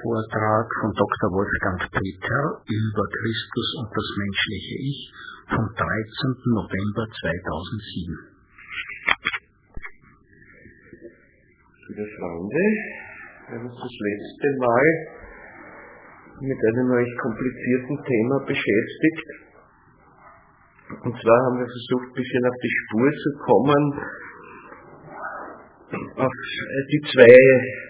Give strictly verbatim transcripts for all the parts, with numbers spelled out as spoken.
Vortrag von Doktor Wolfgang Peter über Christus und das menschliche Ich vom dreizehnten November zweitausendsieben. Liebe Freunde, wir haben uns das letzte Mal mit einem recht komplizierten Thema beschäftigt. Und zwar haben wir versucht, ein bisschen auf die Spur zu kommen, auf die zwei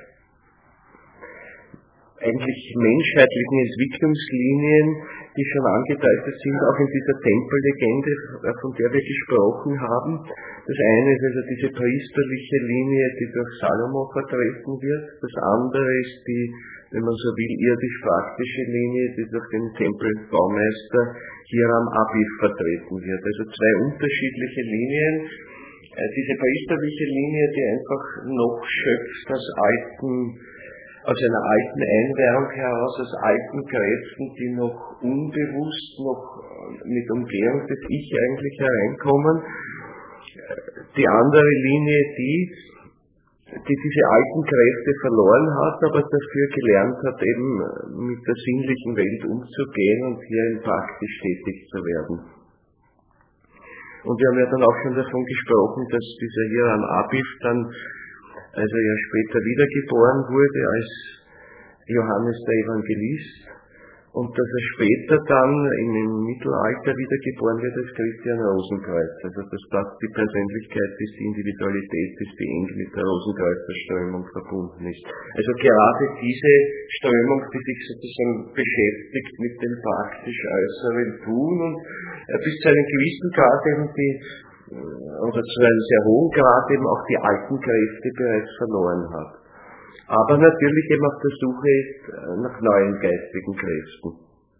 eigentlich menschheitlichen Entwicklungslinien, die schon angedeutet sind, auch in dieser Tempellegende, von der wir gesprochen haben. Das eine ist also diese priesterliche Linie, die durch Salomo vertreten wird. Das andere ist die, wenn man so will, irdisch-praktische Linie, die durch den Tempelbaumeister Hiram Abif vertreten wird. Also zwei unterschiedliche Linien. Diese priesterliche Linie, die einfach noch schöpft aus alten aus einer alten Einweihung heraus, aus alten Kräften, die noch unbewusst, noch mit Umgehung des Ich eigentlich hereinkommen. Die andere Linie, die, die diese alten Kräfte verloren hat, aber dafür gelernt hat, eben mit der sinnlichen Welt umzugehen und hierin praktisch tätig zu werden. Und wir haben ja dann auch schon davon gesprochen, dass dieser Hiram Abif dann als er ja später wiedergeboren wurde als Johannes der Evangelist und dass er später dann im Mittelalter wiedergeboren wird als Christian Rosenkreuz. Also dass das die Persönlichkeit ist, die Individualität ist, die eng mit der Rosenkreuzerströmung verbunden ist. Also gerade diese Strömung, die sich sozusagen beschäftigt mit dem praktisch äußeren Tun und bis zu einem gewissen Grad eben die oder zu einem sehr hohen Grad eben auch die alten Kräfte bereits verloren hat. Aber natürlich eben auf der Suche ist nach neuen geistigen Kräften.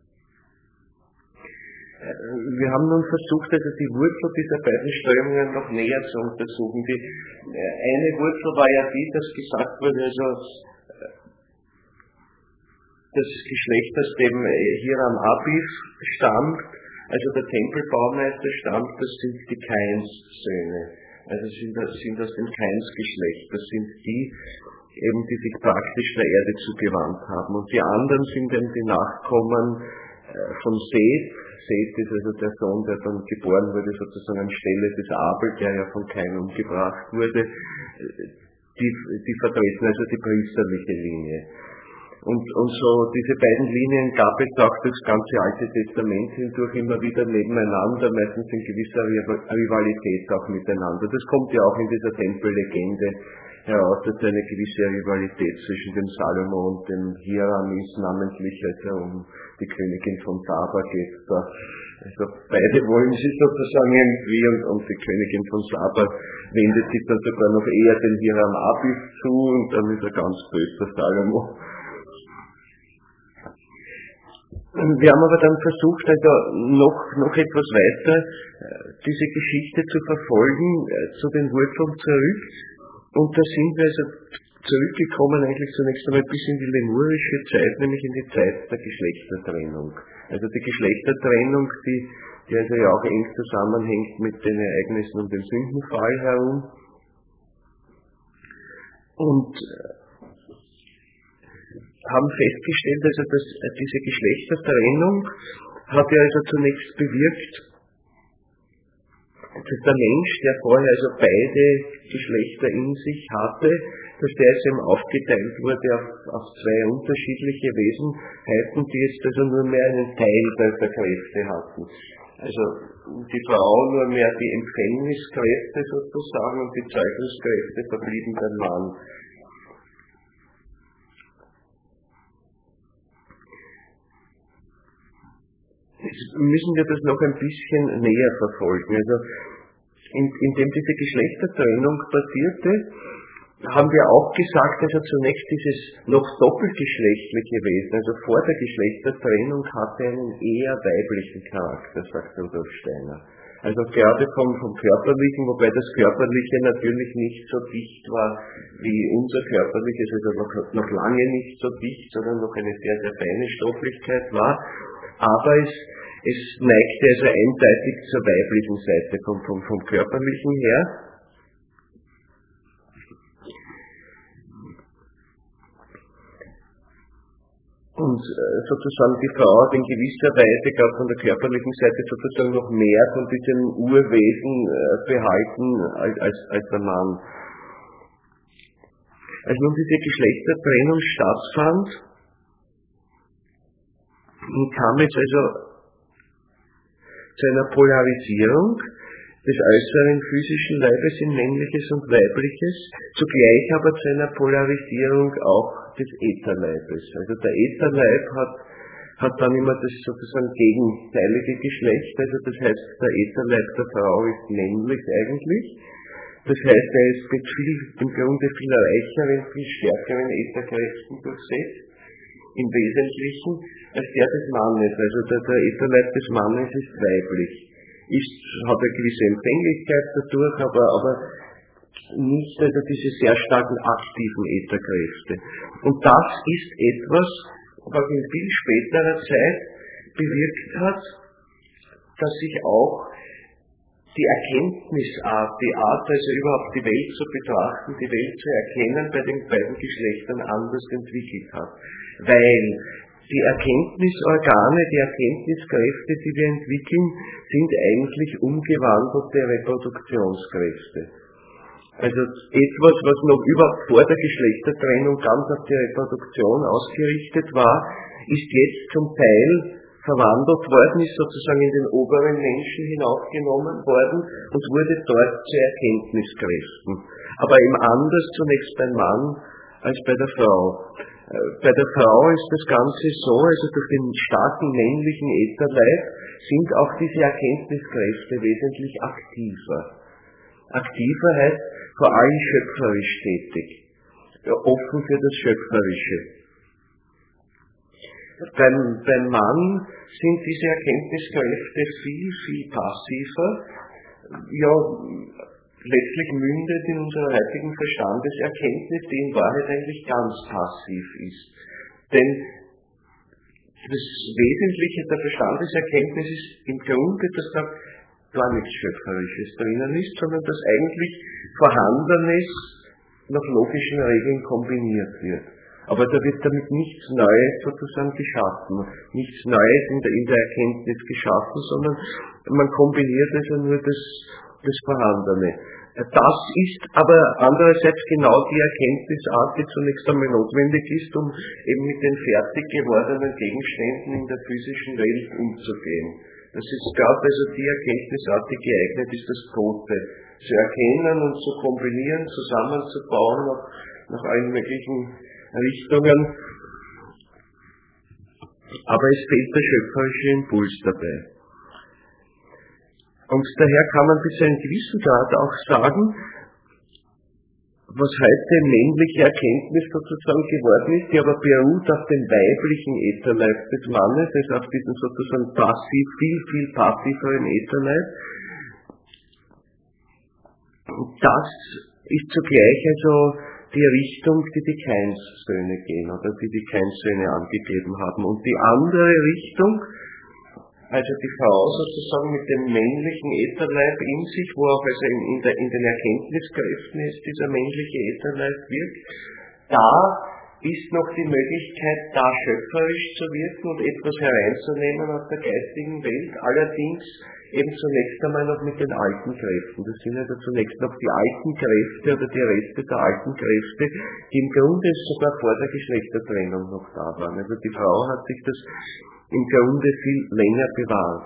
Wir haben nun versucht, also die Wurzel dieser beiden Strömungen noch näher zu untersuchen. Die eine Wurzel war ja die, dass gesagt wurde, also das Geschlecht, aus dem Hiram Abif stammt, also der Tempelbaumeister stammt, das sind die Kains-Söhne. Also sind, sind aus dem Kains-Geschlecht. Das sind die, eben, die sich praktisch der Erde zugewandt haben. Und die anderen sind eben die Nachkommen von Seth. Seth ist also der Sohn, der dann geboren wurde, sozusagen anstelle des Abel, der ja von Kain umgebracht wurde. Die, die vertreten also die priesterliche Linie. Und, und so diese beiden Linien gab es auch das ganze Alte Testament hindurch immer wieder nebeneinander, meistens in gewisser Rivalität auch miteinander. Das kommt ja auch in dieser Tempellegende heraus, dass eine gewisse Rivalität zwischen dem Salomo und dem Hiram ist, namentlich also um die Königin von Saba geht es da. Also beide wollen sie sozusagen irgendwie und, und die Königin von Saba wendet sich dann sogar noch eher den Hiram Abif zu und dann ist er ganz böse, der Salomo. Wir haben aber dann versucht, also noch, noch etwas weiter diese Geschichte zu verfolgen, zu den Wurzeln zurück. Und da sind wir also zurückgekommen eigentlich zunächst einmal bis in die lemurische Zeit, nämlich in die Zeit der Geschlechtertrennung. Also die Geschlechtertrennung, die, die also ja auch eng zusammenhängt mit den Ereignissen um den Sündenfall herum. Und haben festgestellt, also dass diese Geschlechtertrennung hat ja also zunächst bewirkt, dass der Mensch, der vorher also beide Geschlechter in sich hatte, dass der jetzt eben aufgeteilt wurde auf, auf zwei unterschiedliche Wesenheiten, die jetzt also nur mehr einen Teil der Kräfte hatten. Also die Frau nur mehr die Empfängniskräfte sozusagen und die Zeugungskräfte verblieben beim Mann. Jetzt müssen wir das noch ein bisschen näher verfolgen. Also in, indem diese Geschlechtertrennung passierte, haben wir auch gesagt, also zunächst dieses noch doppelgeschlechtliche Wesen, also vor der Geschlechtertrennung hatte einen eher weiblichen Charakter, sagt Rudolf Steiner. Also gerade vom, vom Körperlichen, wobei das Körperliche natürlich nicht so dicht war wie unser Körperliches, also noch, noch lange nicht so dicht, sondern noch eine sehr, sehr feine Stofflichkeit war. Aber es, es neigte also eindeutig zur weiblichen Seite vom, vom, vom Körperlichen her. und sozusagen die Frau hat in gewisser Weise, gerade von der körperlichen Seite, sozusagen noch mehr von diesem Urwesen behalten als, als, als der Mann. Als nun diese Geschlechtertrennung stattfand, kam es also zu einer Polarisierung des äußeren physischen Leibes in männliches und weibliches, zugleich aber zu einer Polarisierung auch des Ätherleibes. Also der Ätherleib hat, hat dann immer das sozusagen gegenteilige Geschlecht, also das heißt, der Ätherleib der Frau ist männlich eigentlich. Das heißt, er ist mit viel, im Grunde viel reicheren, viel stärkeren Ätherkräften durchsetzt, im Wesentlichen, als der des Mannes. Also der, der Ätherleib des Mannes ist weiblich. Ist, hat eine gewisse Empfänglichkeit dadurch, aber, aber nicht also diese sehr starken aktiven Ätherkräfte. Und das ist etwas, was in viel späterer Zeit bewirkt hat, dass sich auch die Erkenntnisart, die Art, also überhaupt die Welt zu betrachten, die Welt zu erkennen, bei den beiden Geschlechtern anders entwickelt hat. Weil die Erkenntnisorgane, die Erkenntniskräfte, die wir entwickeln, sind eigentlich umgewandelte Reproduktionskräfte. Also etwas, was noch überhaupt vor der Geschlechtertrennung ganz auf die Reproduktion ausgerichtet war, ist jetzt zum Teil verwandelt worden, ist sozusagen in den oberen Menschen hinaufgenommen worden und wurde dort zu Erkenntniskräften. Aber eben anders zunächst beim Mann als bei der Frau. Bei der Frau ist das Ganze so, also durch den starken männlichen Ätherleib sind auch diese Erkenntniskräfte wesentlich aktiver. Aktiver heißt vor allem schöpferisch tätig, offen für das Schöpferische. Beim, beim Mann sind diese Erkenntniskräfte viel, viel passiver, ja, letztlich mündet in unserer heutigen Verstandeserkenntnis, die in Wahrheit eigentlich ganz passiv ist. Denn das Wesentliche der Verstandeserkenntnis ist im Grunde, dass da gar nichts Schöpferisches drinnen ist, sondern dass eigentlich Vorhandenes nach logischen Regeln kombiniert wird. Aber da wird damit nichts Neues sozusagen geschaffen, nichts Neues in der, in der Erkenntnis geschaffen, sondern man kombiniert also nur das, das Vorhandene. Das ist aber andererseits genau die Erkenntnisart, die zunächst einmal notwendig ist, um eben mit den fertig gewordenen Gegenständen in der physischen Welt umzugehen. Das ist gerade also die Erkenntnisart, die geeignet ist, das Tote zu erkennen und zu kombinieren, zusammenzubauen nach, nach allen möglichen Richtungen. Aber es fehlt der schöpferische Impuls dabei. Und daher kann man bis zu einem gewissen Grad auch sagen, was heute männliche Erkenntnis sozusagen geworden ist, die aber beruht auf dem weiblichen Ätherleib des Mannes, also auf diesem sozusagen passiv, viel, viel passiveren Ätherleib. Und das ist zugleich also die Richtung, die die Kains-Söhne gehen, oder die die Kains-Söhne angegeben haben. Und die andere Richtung, also die Frau sozusagen mit dem männlichen Ätherleib in sich, wo auch also in, in, der, in den Erkenntniskräften ist, dieser männliche Ätherleib wirkt, da ist noch die Möglichkeit, da schöpferisch zu wirken und etwas hereinzunehmen aus der geistigen Welt, allerdings eben zunächst einmal noch mit den alten Kräften. Das sind also zunächst noch die alten Kräfte oder die Reste der alten Kräfte, die im Grunde sogar vor der Geschlechtertrennung noch da waren. Also die Frau hat sich das im Grunde viel länger bewahrt.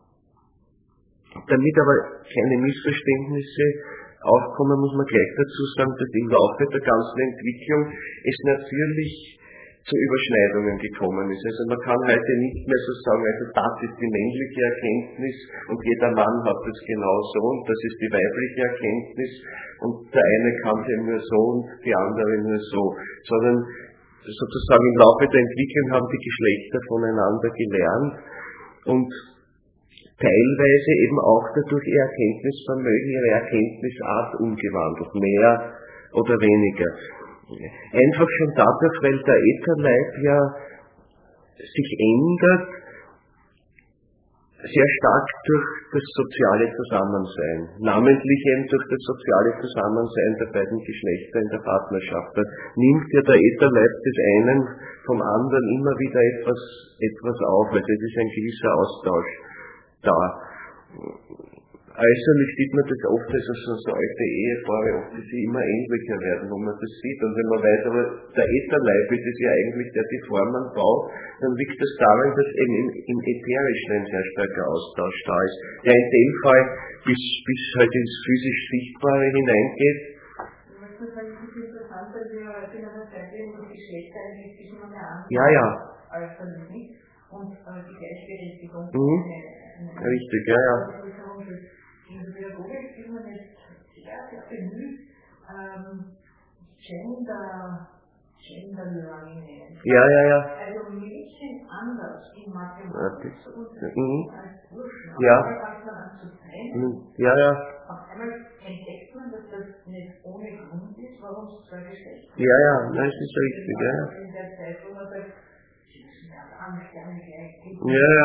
Damit aber keine Missverständnisse aufkommen, muss man gleich dazu sagen, dass im Laufe der ganzen Entwicklung es natürlich zu Überschneidungen gekommen ist. Also man kann heute nicht mehr so sagen, also das ist die männliche Erkenntnis und jeder Mann hat das genauso und das ist die weibliche Erkenntnis und der eine kann es nur so und die andere nur so, sondern sozusagen im Laufe der Entwicklung haben die Geschlechter voneinander gelernt und teilweise eben auch dadurch ihr Erkenntnisvermögen, ihre Erkenntnisart umgewandelt, mehr oder weniger. Einfach schon dadurch, weil der Ätherleib ja sich ändert, sehr stark durch das soziale Zusammensein, namentlich eben durch das soziale Zusammensein der beiden Geschlechter in der Partnerschaft. Da nimmt ja der Ätherleib des einen vom anderen immer wieder etwas, etwas auf, weil das ist ein gewisser Austausch da. Äußerlich sieht man das oft, also so, so alte Ehepaare, oft die sie immer ähnlicher werden, wo man das sieht. Und wenn man weiß, aber der Ätherleib ist es ja eigentlich, der die Formen baut, dann liegt das daran, dass eben im, im Ätherischen ein sehr starker Austausch da ist, der in dem Fall bis, bis halt ins physisch Sichtbare hineingeht. Das ist interessant, weil wir heute in einer Zeit leben, wo Geschlechter eigentlich sich immer mehr an Ja, ja. als Familie und äh, die Gleichberechtigung. Mhm. Eine, eine Richtig, ja, ja. In der Pädagogik ist man jetzt sehr, sehr bemüht, ähm, Gender, Gender Learning nennen. Ja, ja, ja. Also Mädchen anders in Mathematik zu unterrichten Mhm. als Burschen. Ja. Auf einmal fängt man an zu teilen. Ja, ja. Auf einmal entdeckt man, dass das nicht ohne Grund ist, warum es zwei Geschlechter gibt. Ja, ja, das ist richtig, ja, ja. In der Zeit, wo man sagt, sie müssen ja Angst, gerne gleich geben, Ja, ja.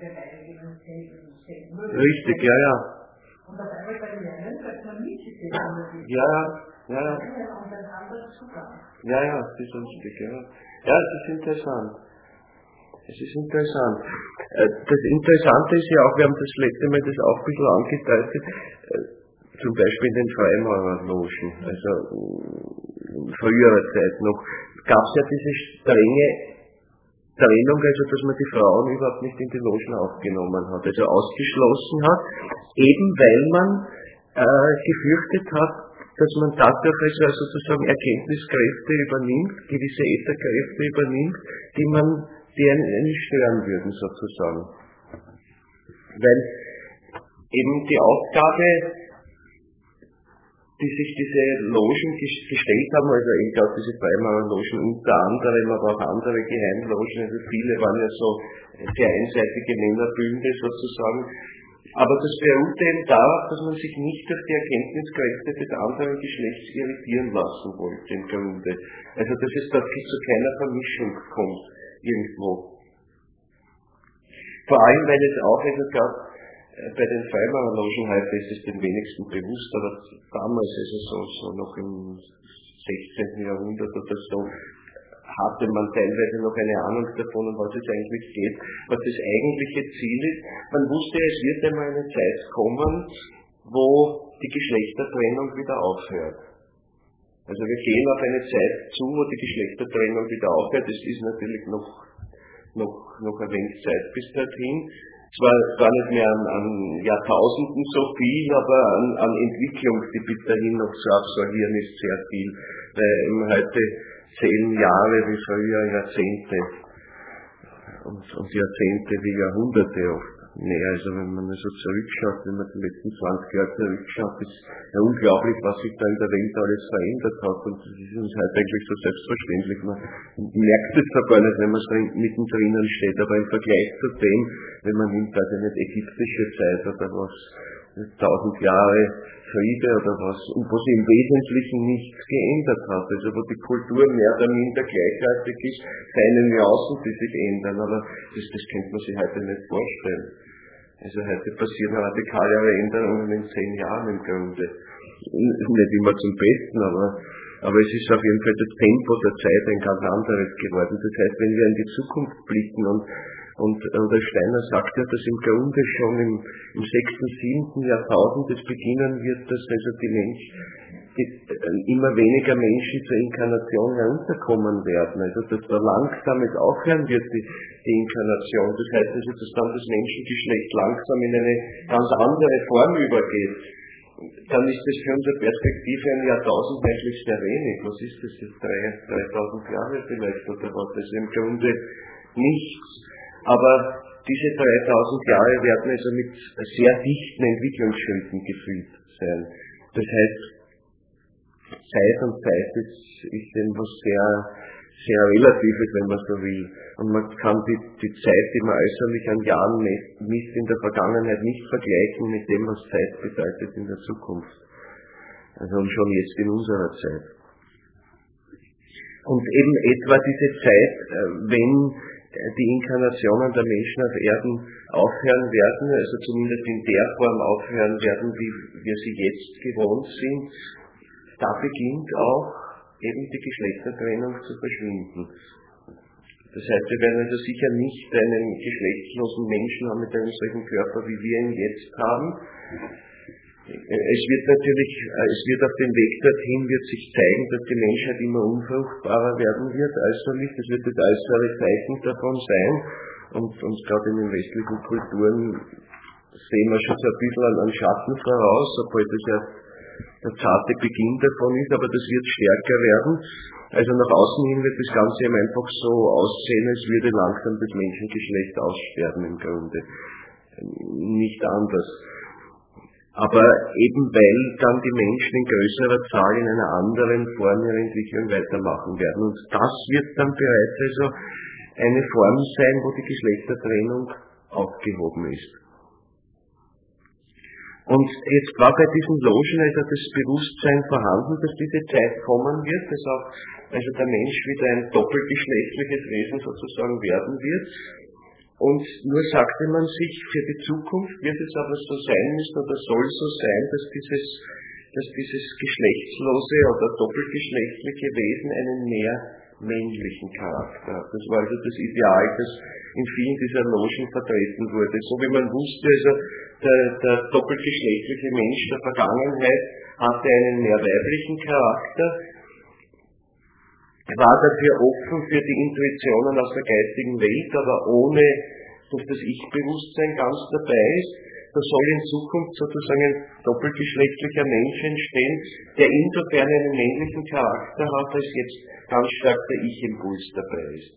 Richtig, ja, ja. Und auf einmal beim Lernen sagt man nicht, sie sehen unterschiedlich. Ja, ja, ja. Und ein anderer Zugang. Ja, ja, das ist richtig, ja. Ja, es ist interessant. Es ist interessant. Das Interessante ist ja auch, wir haben das letzte Mal das auch ein bisschen angedeutet, zum Beispiel in den Freimaurerlogen, also in früherer Zeit noch, gab es ja diese strenge Trennung, also dass man die Frauen überhaupt nicht in die Logen aufgenommen hat, also ausgeschlossen hat, eben weil man äh, gefürchtet hat, dass man dadurch also sozusagen Erkenntniskräfte übernimmt, gewisse Ätherkräfte übernimmt, die man deren nicht stören würden sozusagen. Weil eben die Aufgabe, die sich diese Logen gestellt haben, also ich glaube diese Weimarer Logen unter anderem, aber auch andere Geheimlogen, also viele waren ja so sehr einseitige Männerbünde sozusagen, aber das beruhte eben darauf, dass man sich nicht durch die Erkenntniskräfte des anderen Geschlechts irritieren lassen wollte im Grunde. Also dass es wirklich zu keiner Vermischung kommt irgendwo. Vor allem, weil es auch, also gerade bei den Freimarer Logen heute ist es den wenigsten bewusst, aber damals, also so, so noch im sechzehnten Jahrhundert oder so, hatte man teilweise noch eine Ahnung davon, um was es eigentlich geht, was das eigentliche Ziel ist. Man wusste, es wird einmal eine Zeit kommen, wo die Geschlechtertrennung wieder aufhört. Also wir gehen auf eine Zeit zu, wo die Geschlechtertrennung wieder aufhört. Es ist natürlich noch, noch, noch ein wenig Zeit bis dorthin. Zwar gar nicht mehr an, an Jahrtausenden so viel, aber an, an Entwicklung, die bis dahin noch zu absolvieren ist, sehr viel. Weil heute zehn Jahre wie früher Jahrzehnte und, und Jahrzehnte wie Jahrhunderte oft mehr. Also wenn man so zurückschaut, wenn man die letzten zwanzig Jahre zurückschaut, ist ja unglaublich, was sich da in der Welt alles verändert hat, und das ist uns heute eigentlich so selbstverständlich. Man merkt es zwar gar nicht, wenn man so mittendrin steht, aber im Vergleich zu dem, wenn man nimmt, also nicht ägyptische Zeit oder was, tausend Jahre Friede oder was, und wo sich im Wesentlichen nichts geändert hat, also wo die Kultur mehr oder minder gleichartig ist, keine Nuancen, die sich ändern, aber das, das könnte man sich heute nicht vorstellen. Also heute passieren radikalere Änderungen in zehn Jahren im Grunde. Nicht immer zum Besten, aber, aber es ist auf jeden Fall das Tempo der Zeit ein ganz anderes geworden. Das heißt, wenn wir in die Zukunft blicken, und Und, und der Steiner sagt ja, dass im Grunde schon im, im sechsten, siebten Jahrtausend es beginnen wird, dass also die Menschen, die, immer weniger Menschen zur Inkarnation herunterkommen werden. Also dass da langsam es aufhören wird, die, die Inkarnation. Das heißt also, dass dann das Menschengeschlecht langsam in eine ganz andere Form übergeht. Dann ist das für unsere Perspektive ein Jahrtausend eigentlich sehr wenig. Was ist das jetzt? dreitausend Jahre vielleicht oder was? Das ist im Grunde nichts. Aber diese dreitausend Jahre werden also mit sehr dichten Entwicklungsschritten gefüllt sein. Das heißt, Zeit und Zeit ist, ist etwas sehr, sehr Relatives, wenn man so will. Und man kann die, die Zeit, die man äußerlich an Jahren misst in der Vergangenheit, nicht vergleichen mit dem, was Zeit bedeutet in der Zukunft. Also und schon jetzt in unserer Zeit. Und eben etwa diese Zeit, wenn die Inkarnationen der Menschen auf Erden aufhören werden, also zumindest in der Form aufhören werden, wie wir sie jetzt gewohnt sind, da beginnt auch eben die Geschlechtertrennung zu verschwinden. Das heißt, wir werden also sicher nicht einen geschlechtslosen Menschen haben mit einem solchen Körper, wie wir ihn jetzt haben. Es wird natürlich, es wird auf dem Weg dorthin, wird sich zeigen, dass die Menschheit immer unfruchtbarer werden wird, äußerlich. Das wird das äußere Zeichen davon sein. Und, und gerade in den westlichen Kulturen sehen wir schon so ein bisschen einen Schatten voraus, obwohl das ja der zarte Beginn davon ist, aber das wird stärker werden. Also nach außen hin wird das Ganze eben einfach so aussehen, als würde langsam das Menschengeschlecht aussterben im Grunde. Nicht anders. Aber eben weil dann die Menschen in größerer Zahl in einer anderen Form ihre Entwicklung weitermachen werden. Und das wird dann bereits also eine Form sein, wo die Geschlechtertrennung aufgehoben ist. Und jetzt war bei diesen Logen also das Bewusstsein vorhanden, dass diese Zeit kommen wird, dass auch also der Mensch wieder ein doppelgeschlechtliches Wesen sozusagen werden wird. Und nur sagte man sich, für die Zukunft wird es aber so sein müssen oder soll so sein, dass dieses, dass dieses geschlechtslose oder doppelgeschlechtliche Wesen einen mehr männlichen Charakter hat. Das war also das Ideal, das in vielen dieser Logen vertreten wurde. So wie man wusste, also der, der doppelgeschlechtliche Mensch der Vergangenheit hatte einen mehr weiblichen Charakter, war dafür offen für die Intuitionen aus der geistigen Welt, aber ohne, dass das Ich-Bewusstsein ganz dabei ist. Da soll in Zukunft sozusagen ein doppelgeschlechtlicher Mensch entstehen, der insofern einen männlichen Charakter hat, als jetzt ganz stark der Ich-Impuls dabei ist.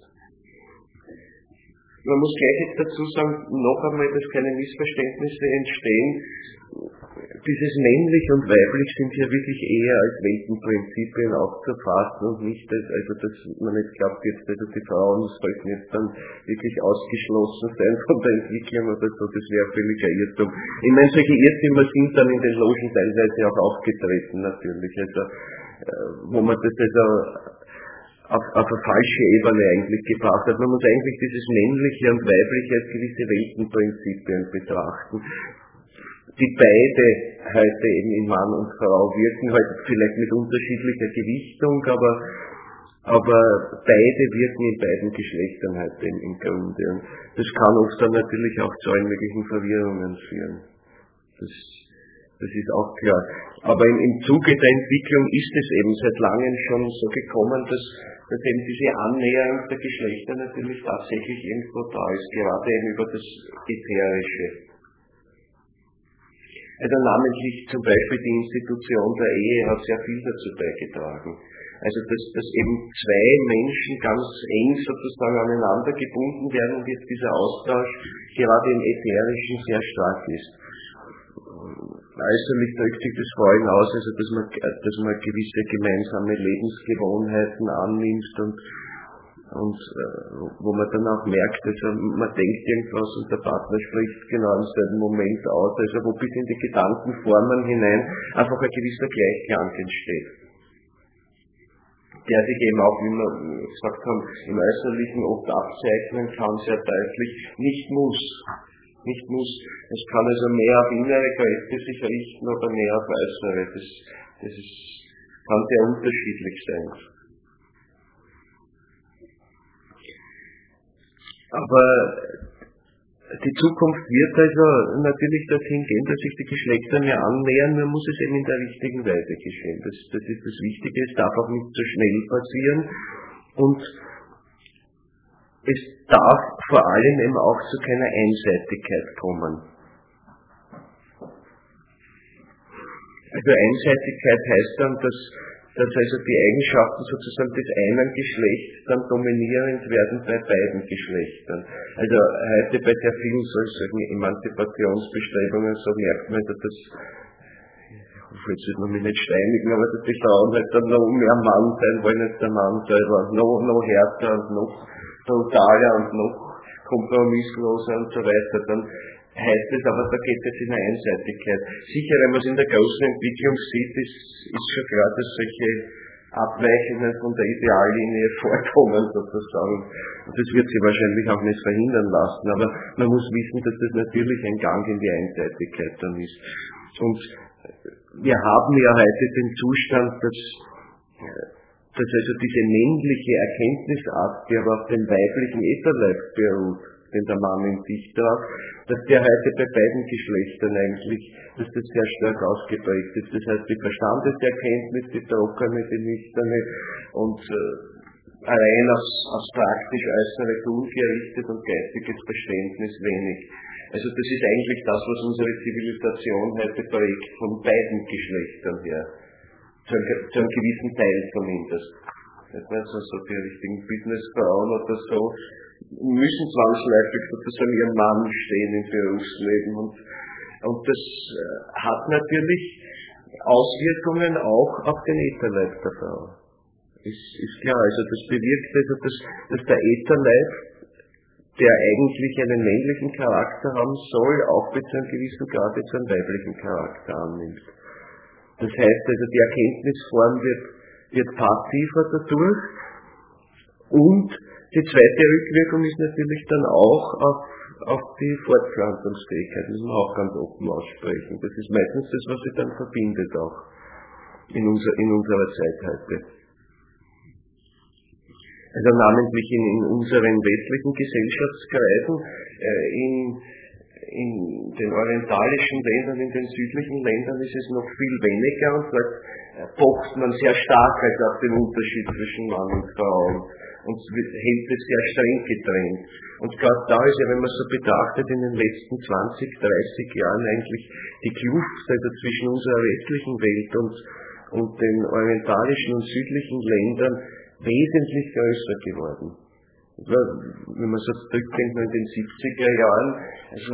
Man muss gleich jetzt dazu sagen, noch einmal, dass keine Missverständnisse entstehen. Dieses männlich und weiblich sind hier wirklich eher als Weltenprinzipien aufzufassen und nicht als, also dass man nicht glaubt, jetzt, also die Frauen sollten jetzt dann wirklich ausgeschlossen sein von der Entwicklung oder so, das wäre völliger Irrtum. Ich meine, solche Irrtümer sind dann in den Logen teilweise auch aufgetreten, natürlich, also, wo man das also auf, auf eine falsche Ebene eigentlich gebracht hat. Man muss eigentlich dieses männliche und weibliche als gewisse Weltenprinzipien betrachten, die beide heute eben in Mann und Frau wirken, halt vielleicht mit unterschiedlicher Gewichtung, aber, aber beide wirken in beiden Geschlechtern heute im, im Grunde. Und das kann oft dann natürlich auch zu allen möglichen Verwirrungen führen. Das, das ist auch klar. Aber im, im Zuge der Entwicklung ist es eben seit langem schon so gekommen, dass, dass eben diese Annäherung der Geschlechter natürlich tatsächlich irgendwo da ist, gerade eben über das Ätherische. Also namentlich zum Beispiel die Institution der Ehe hat sehr viel dazu beigetragen. Also dass, dass eben zwei Menschen ganz eng sozusagen aneinander gebunden werden und jetzt dieser Austausch gerade im Ätherischen sehr stark ist. Äußerlich drückt sich das vor allem aus, also dass man, dass man gewisse gemeinsame Lebensgewohnheiten annimmt und und äh, wo man dann auch merkt, also man denkt irgendwas und der Partner spricht genau im selben Moment aus, also wo bis in die Gedankenformen hinein einfach ein gewisser Gleichklang entsteht, der sich eben auch, wie wir gesagt haben, im Äußerlichen oft abzeichnen kann, sehr deutlich, nicht muss. Nicht muss. Es kann also mehr auf innere Kräfte sich richten oder mehr auf äußere. Das, das ist, kann sehr unterschiedlich sein. Aber die Zukunft wird also natürlich dorthin gehen, dass sich die Geschlechter mehr annähern, nur muss es eben in der richtigen Weise geschehen. Das, das ist das Wichtige, es darf auch nicht so schnell passieren und es darf vor allem eben auch zu keiner Einseitigkeit kommen. Also Einseitigkeit heißt dann, dass dass also die Eigenschaften sozusagen des einen Geschlechts dann dominierend werden bei beiden Geschlechtern. Also heute bei sehr vielen solchen Emanzipationsbestrebungen, so merkt man, dass das, ich hoffe, jetzt wird man mich nicht steinigen, aber dass die Frauen halt dann noch mehr Mann sein wollen als der Mann selber, noch, noch härter und noch brutaler und noch kompromissloser und so weiter, dann heißt es aber, da geht es in eine Einseitigkeit. Sicher, wenn man es in der großen Entwicklung sieht, ist, ist schon klar, dass solche Abweichungen von der Ideallinie vorkommen sozusagen. Und das wird sie wahrscheinlich auch nicht verhindern lassen, aber man muss wissen, dass das natürlich ein Gang in die Einseitigkeit dann ist. Und wir haben ja heute den Zustand, dass, dass also diese männliche Erkenntnisart, die aber auf dem weiblichen Ätherleib beruht, den der Mann in sich tragt, dass der heute bei beiden Geschlechtern eigentlich, dass das sehr stark ausgeprägt ist. Das heißt, die Verstandeserkenntnis, die trockene, die nüchterne und äh, allein aufs, aufs praktisch äußere Tun gerichtet und geistiges Verständnis wenig. Also das ist eigentlich das, was unsere Zivilisation heute prägt, von beiden Geschlechtern her. Zu einem, zu einem gewissen Teil zumindest. Also so die richtigen Businessfrauen oder so müssen zwangsläufig sozusagen ihren Mann stehen im Berufsleben. Und, und das hat natürlich Auswirkungen auch auf den Ätherleib der Frau. Ist, ist klar, also das bewirkt also, dass, dass der Ätherleib, der eigentlich einen männlichen Charakter haben soll, auch bis zu einem gewissen Grad jetzt einen weiblichen Charakter annimmt. Das heißt also, die Erkenntnisform wird, wird passiver dadurch und die zweite Rückwirkung ist natürlich dann auch auf, auf die Fortpflanzungsfähigkeit, das müssen wir auch ganz offen aussprechen. Das ist meistens das, was sich dann verbindet auch in, unser, in unserer Zeit heute. Also namentlich in, in unseren westlichen Gesellschaftskreisen, äh, in, in den orientalischen Ländern, in den südlichen Ländern ist es noch viel weniger und dort äh, pocht man sehr stark also auf den Unterschied zwischen Mann und Frau und hält es sehr streng getrennt. Und gerade da ist ja, wenn man so betrachtet, in den letzten zwanzig, dreißig Jahren eigentlich die Kluft also zwischen unserer westlichen Welt und, und den orientalischen und südlichen Ländern wesentlich größer geworden. Wenn man so zurückdenkt in den siebziger Jahren, also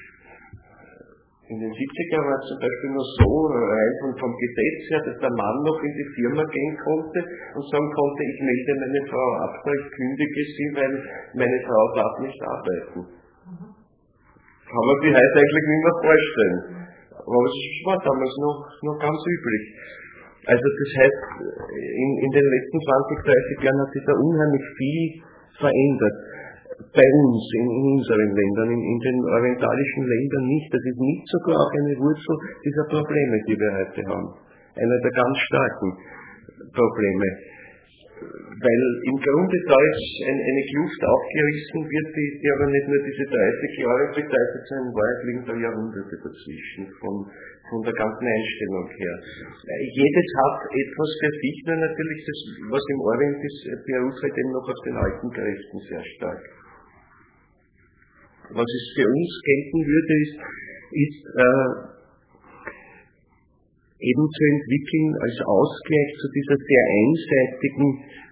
in den siebziger war es zum Beispiel noch so, rein vom, vom Gesetz her, dass der Mann noch in die Firma gehen konnte und sagen konnte, ich melde meine Frau ab, ich kündige sie, weil meine Frau darf nicht arbeiten. Mhm. Kann man sich heute eigentlich nicht mehr vorstellen. Aber es war damals noch, noch ganz üblich. Also das heißt, in, in den letzten zwanzig, dreißig Jahren hat sich da unheimlich viel verändert. Bei uns, in, in unseren Ländern, in, in den orientalischen Ländern nicht. Das ist nicht sogar auch eine Wurzel dieser Probleme, die wir heute haben. Einer der ganz starken Probleme. Weil im Grunde da jetzt ein, eine Kluft aufgerissen wird, die, die aber nicht nur diese dreißig Jahre bedeutet, sondern in Wahrheit liegen da Jahrhunderte dazwischen, von, von der ganzen Einstellung her. Jedes hat etwas für sich, nur natürlich das, was im Orient ist, beruht halt eben noch auf den alten Kräften sehr stark. Was es für uns gelten würde, ist, ist äh, eben zu entwickeln als Ausgleich zu dieser sehr einseitigen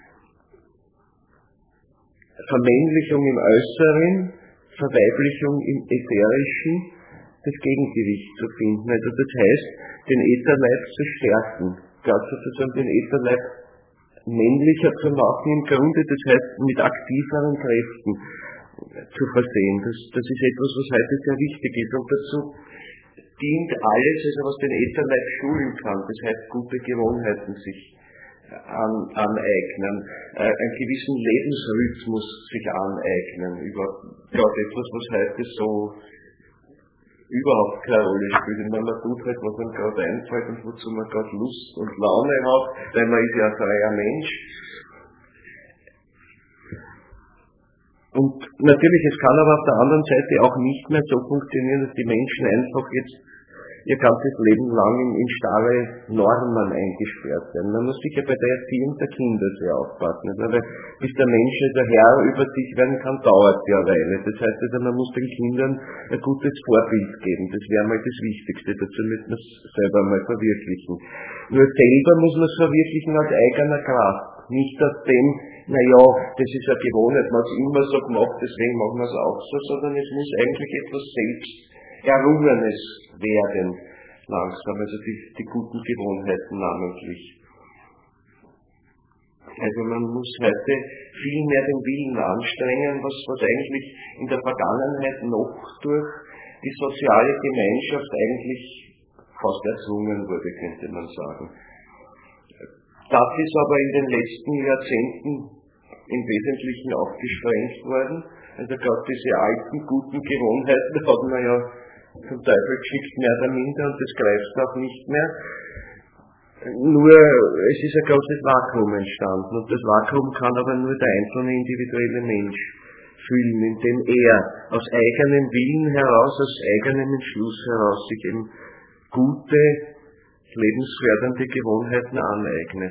Vermännlichung im Äußeren, Verweiblichung im Ätherischen, das Gegengewicht zu finden. Also das heißt, den Ätherleib zu stärken, gerade sozusagen den Ätherleib männlicher zu machen im Grunde, das heißt mit aktiveren Kräften zu versehen. Das, das ist etwas, was heute sehr wichtig ist und dazu dient alles, also was den Ätherleib schulen kann, das heißt gute Gewohnheiten sich an, aneignen, äh, einen gewissen Lebensrhythmus sich aneignen, über gerade etwas, was heute so überhaupt keine Rolle spielt. Ich meine, man tut halt, was einem gerade einfällt und wozu man gerade Lust und Laune hat, weil man ist ja ein freier Mensch. Und natürlich, es kann aber auf der anderen Seite auch nicht mehr so funktionieren, dass die Menschen einfach jetzt ihr ganzes Leben lang in, in starre Normen eingesperrt werden. Man muss sicher bei der Erziehung der Kinder sehr aufpassen. Also, weil bis der Mensch der Herr über sich werden kann, dauert ja eine Weile. Das heißt also, man muss den Kindern ein gutes Vorbild geben. Das wäre mal das Wichtigste. Dazu müssen wir es selber mal verwirklichen. Nur selber muss man es verwirklichen aus eigener Kraft. Nicht aus dem, naja, das ist eine Gewohnheit, man hat es immer so gemacht, deswegen machen wir es auch so, sondern es muss eigentlich etwas selbst Errungenes werden, langsam, also die, die guten Gewohnheiten namentlich. Also man muss heute viel mehr den Willen anstrengen, was, was eigentlich in der Vergangenheit noch durch die soziale Gemeinschaft eigentlich fast erzwungen wurde, könnte man sagen. Das ist aber in den letzten Jahrzehnten im Wesentlichen auch gesprengt worden. Also gerade diese alten, guten Gewohnheiten hat man ja zum Teufel geschickt, mehr oder minder, und das greift auch nicht mehr. Nur, es ist ein großes Vakuum entstanden, und das Vakuum kann aber nur der einzelne individuelle Mensch füllen, indem er aus eigenem Willen heraus, aus eigenem Entschluss heraus sich eben gute, lebensfördernde Gewohnheiten aneignet.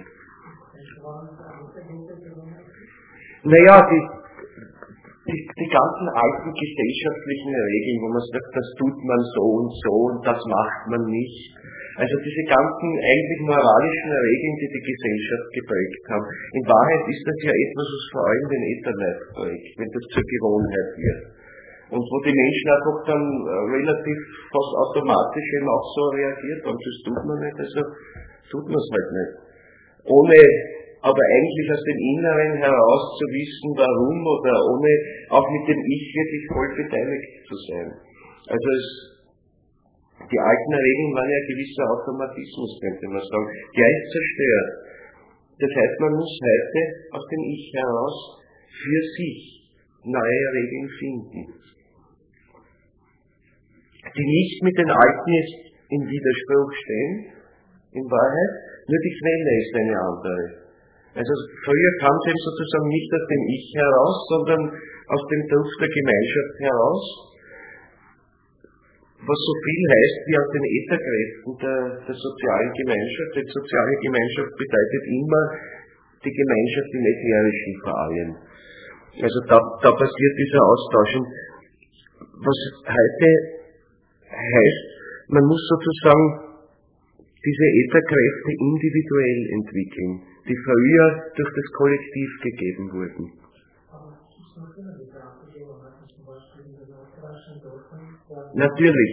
Naja, die, die, die ganzen alten gesellschaftlichen Regeln, wo man sagt, das tut man so und so und das macht man nicht. Also diese ganzen eigentlich moralischen Regeln, die die Gesellschaft geprägt haben. In Wahrheit ist das ja etwas, was vor allem den Elternleib prägt, wenn das zur Gewohnheit wird. Und wo die Menschen einfach dann relativ fast automatisch eben auch so reagiert haben, das tut man nicht, also tut man es halt nicht. Ohne aber eigentlich aus dem Inneren heraus zu wissen, warum, oder ohne auch mit dem Ich wirklich voll beteiligt zu sein. Also es, die alten Regeln waren ja ein gewisser Automatismus, könnte man sagen. Der ist zerstört. Das heißt, man muss heute aus dem Ich heraus für sich neue Regeln finden, die nicht mit den alten jetzt in Widerspruch stehen, in Wahrheit, nur die Quelle ist eine andere. Also früher kam es eben sozusagen nicht aus dem Ich heraus, sondern aus dem Druck der Gemeinschaft heraus, was so viel heißt wie aus den Ätherkräften der, der sozialen Gemeinschaft. Die soziale Gemeinschaft bedeutet immer die Gemeinschaft im Ätherischen vor allem. Also da, da passiert dieser Austausch. Und was heute heißt, man muss sozusagen diese Ätherkräfte individuell entwickeln, die früher durch das Kollektiv gegeben wurden. Natürlich.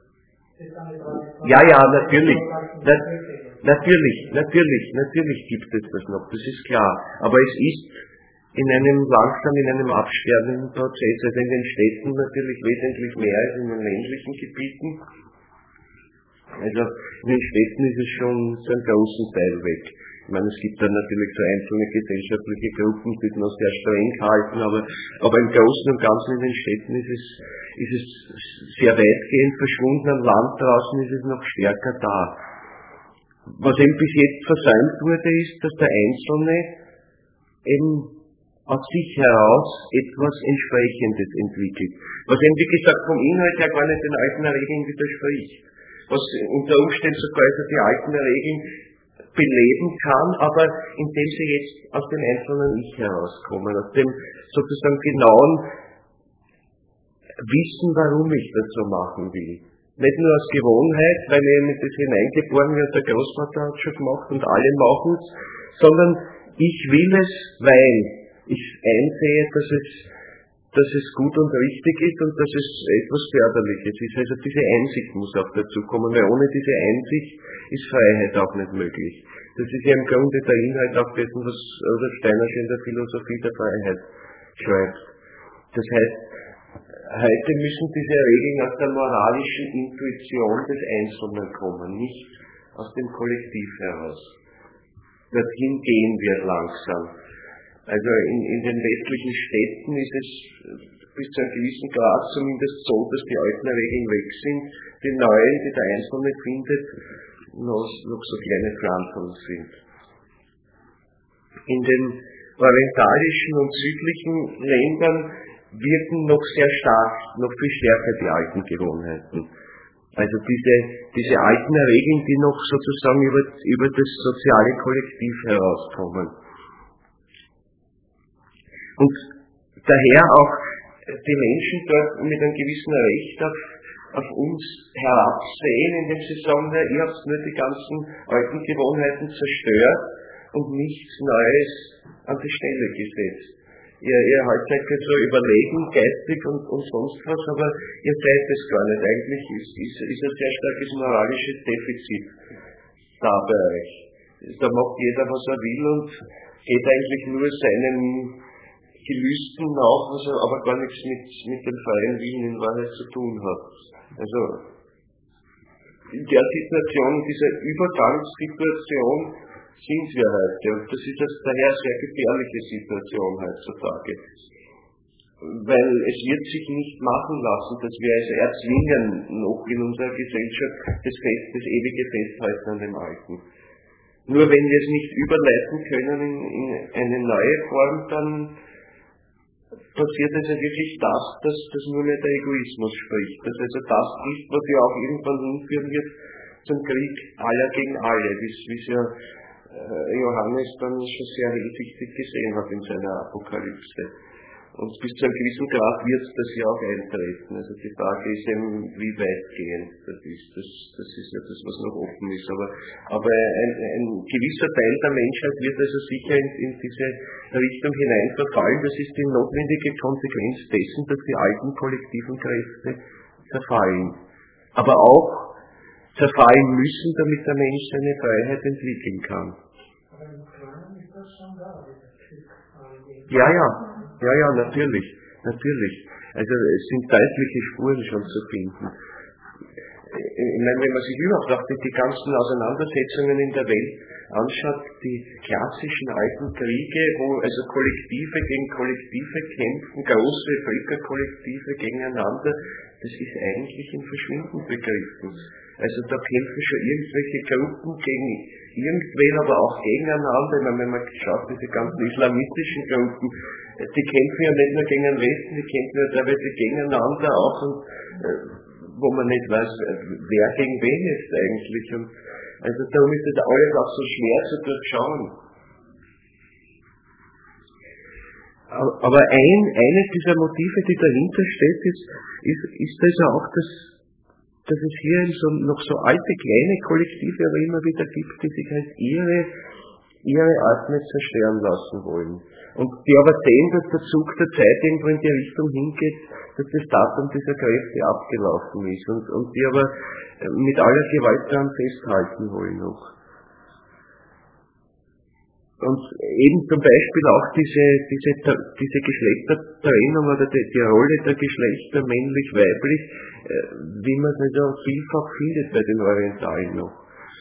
Ja, ja, natürlich. Na, natürlich, natürlich, natürlich gibt es das noch, das ist klar. Aber es ist in einem langsam, in einem absterbenden Prozess, also in den Städten natürlich wesentlich mehr als in den ländlichen Gebieten. Also in den Städten ist es schon so einen großen Teil weg. Ich meine, es gibt dann natürlich so einzelne gesellschaftliche Gruppen, die noch sehr streng halten, aber, aber im Großen und Ganzen in den Städten ist es, ist es sehr weitgehend verschwunden. Am Land draußen ist es noch stärker da. Was eben bis jetzt versäumt wurde, ist, dass der Einzelne eben aus sich heraus etwas Entsprechendes entwickelt. Was eben, wie gesagt, vom Inhalt her gar nicht den alten Regeln widerspricht. Was unter Umständen sogar also die alten Regeln beleben kann, aber indem sie jetzt aus dem einzelnen Ich herauskommen, aus dem sozusagen genauen Wissen, warum ich das so machen will. Nicht nur aus Gewohnheit, weil ich mit das hineingeboren wird, der Großvater hat schon gemacht und alle machen es, sondern ich will es, weil ich einsehe, dass es, dass es gut und richtig ist und dass es etwas Förderliches ist. Also diese Einsicht muss auch dazu kommen, weil ohne diese Einsicht ist Freiheit auch nicht möglich. Das ist ja im Grunde der Inhalt auch dessen, was Rudolf Steiner schon in der Philosophie der Freiheit schreibt. Das heißt, heute müssen diese Regeln aus der moralischen Intuition des Einzelnen kommen, nicht aus dem Kollektiv heraus. Dorthin gehen wir langsam. Also in, in den westlichen Städten ist es bis zu einem gewissen Grad zumindest so, dass die alten Regeln weg sind, die neuen, die der Einzelne findet, noch, noch so kleine Pflanzen sind. In den orientalischen und südlichen Ländern wirken noch sehr stark, noch viel stärker die alten Gewohnheiten. Also diese, diese alten Regeln, die noch sozusagen über, über das soziale Kollektiv herauskommen. Und daher auch die Menschen dort mit einem gewissen Recht auf, auf uns herabsehen, indem sie sagen, na, ihr habt nur die ganzen alten Gewohnheiten zerstört und nichts Neues an die Stelle gesetzt. Ihr, ihr haltet euch so überlegen, geistig und, und sonst was, aber ihr seid es gar nicht. Eigentlich ist, ist, ist ein sehr starkes moralisches Defizit da bei euch. Da macht jeder, was er will und geht eigentlich nur seinen Gelüsten nach, was er aber gar nichts mit, mit dem freien Willen in Wahrheit zu tun hat. Also in der Situation, in dieser Übergangssituation sind wir heute. Und das ist jetzt daher eine sehr gefährliche Situation heutzutage. Weil es wird sich nicht machen lassen, dass wir als erzwingen noch in unserer Gesellschaft das, Fest, das ewige Festhalten an dem Alten. Nur wenn wir es nicht überleiten können in, in eine neue Form, dann passiert also wirklich das, dass, dass nur mehr der Egoismus spricht. Dass also das ist, was ja auch irgendwann hinführen wird zum Krieg aller gegen alle, wie es ja äh, Johannes dann schon sehr hellsichtig gesehen hat in seiner Apokalypse. Und bis zu einem gewissen Grad wird das ja auch eintreten. Also die Frage ist eben, wie weitgehend das ist. Das, das ist ja das, was noch offen ist. Aber, aber ein, ein gewisser Teil der Menschheit wird also sicher in, in diese Richtung hinein verfallen. Das ist die notwendige Konsequenz dessen, dass die alten kollektiven Kräfte zerfallen. Aber auch zerfallen müssen, damit der Mensch seine Freiheit entwickeln kann. Aber im Kleinen ist das schon da, dieses Stück. Ja, ja. Ja, ja, natürlich, natürlich. Also es sind deutliche Spuren schon zu finden. Ich meine, wenn man sich überhaupt auch die ganzen Auseinandersetzungen in der Welt anschaut, die klassischen alten Kriege, wo also Kollektive gegen Kollektive kämpfen, große Völkerkollektive gegeneinander, das ist eigentlich im Verschwinden begriffen. Also da kämpfen schon irgendwelche Gruppen gegen irgendwen, aber auch gegeneinander. Ich meine, wenn man schaut, diese ganzen islamistischen Gruppen, die kämpfen ja nicht nur gegen den Westen, die kämpfen ja teilweise gegeneinander auch, und, äh, wo man nicht weiß, wer gegen wen ist eigentlich. Und also darum ist das alles auch so schwer zu durchschauen. Aber ein, eines dieser Motive, die dahinter steht, ist, ist, ist also auch, dass, dass es hier so, noch so alte, kleine Kollektive aber immer wieder gibt, die sich halt ihre, ihre Art nicht zerstören lassen wollen. Und die aber sehen, dass der Zug der Zeit irgendwo in die Richtung hingeht, dass das Datum dieser Kräfte abgelaufen ist. Und, und die aber mit aller Gewalt daran festhalten wollen noch. Und eben zum Beispiel auch diese, diese, diese Geschlechtertrennung oder die, die Rolle der Geschlechter männlich-weiblich, äh, wie man es also vielfach findet bei den Orientalen noch.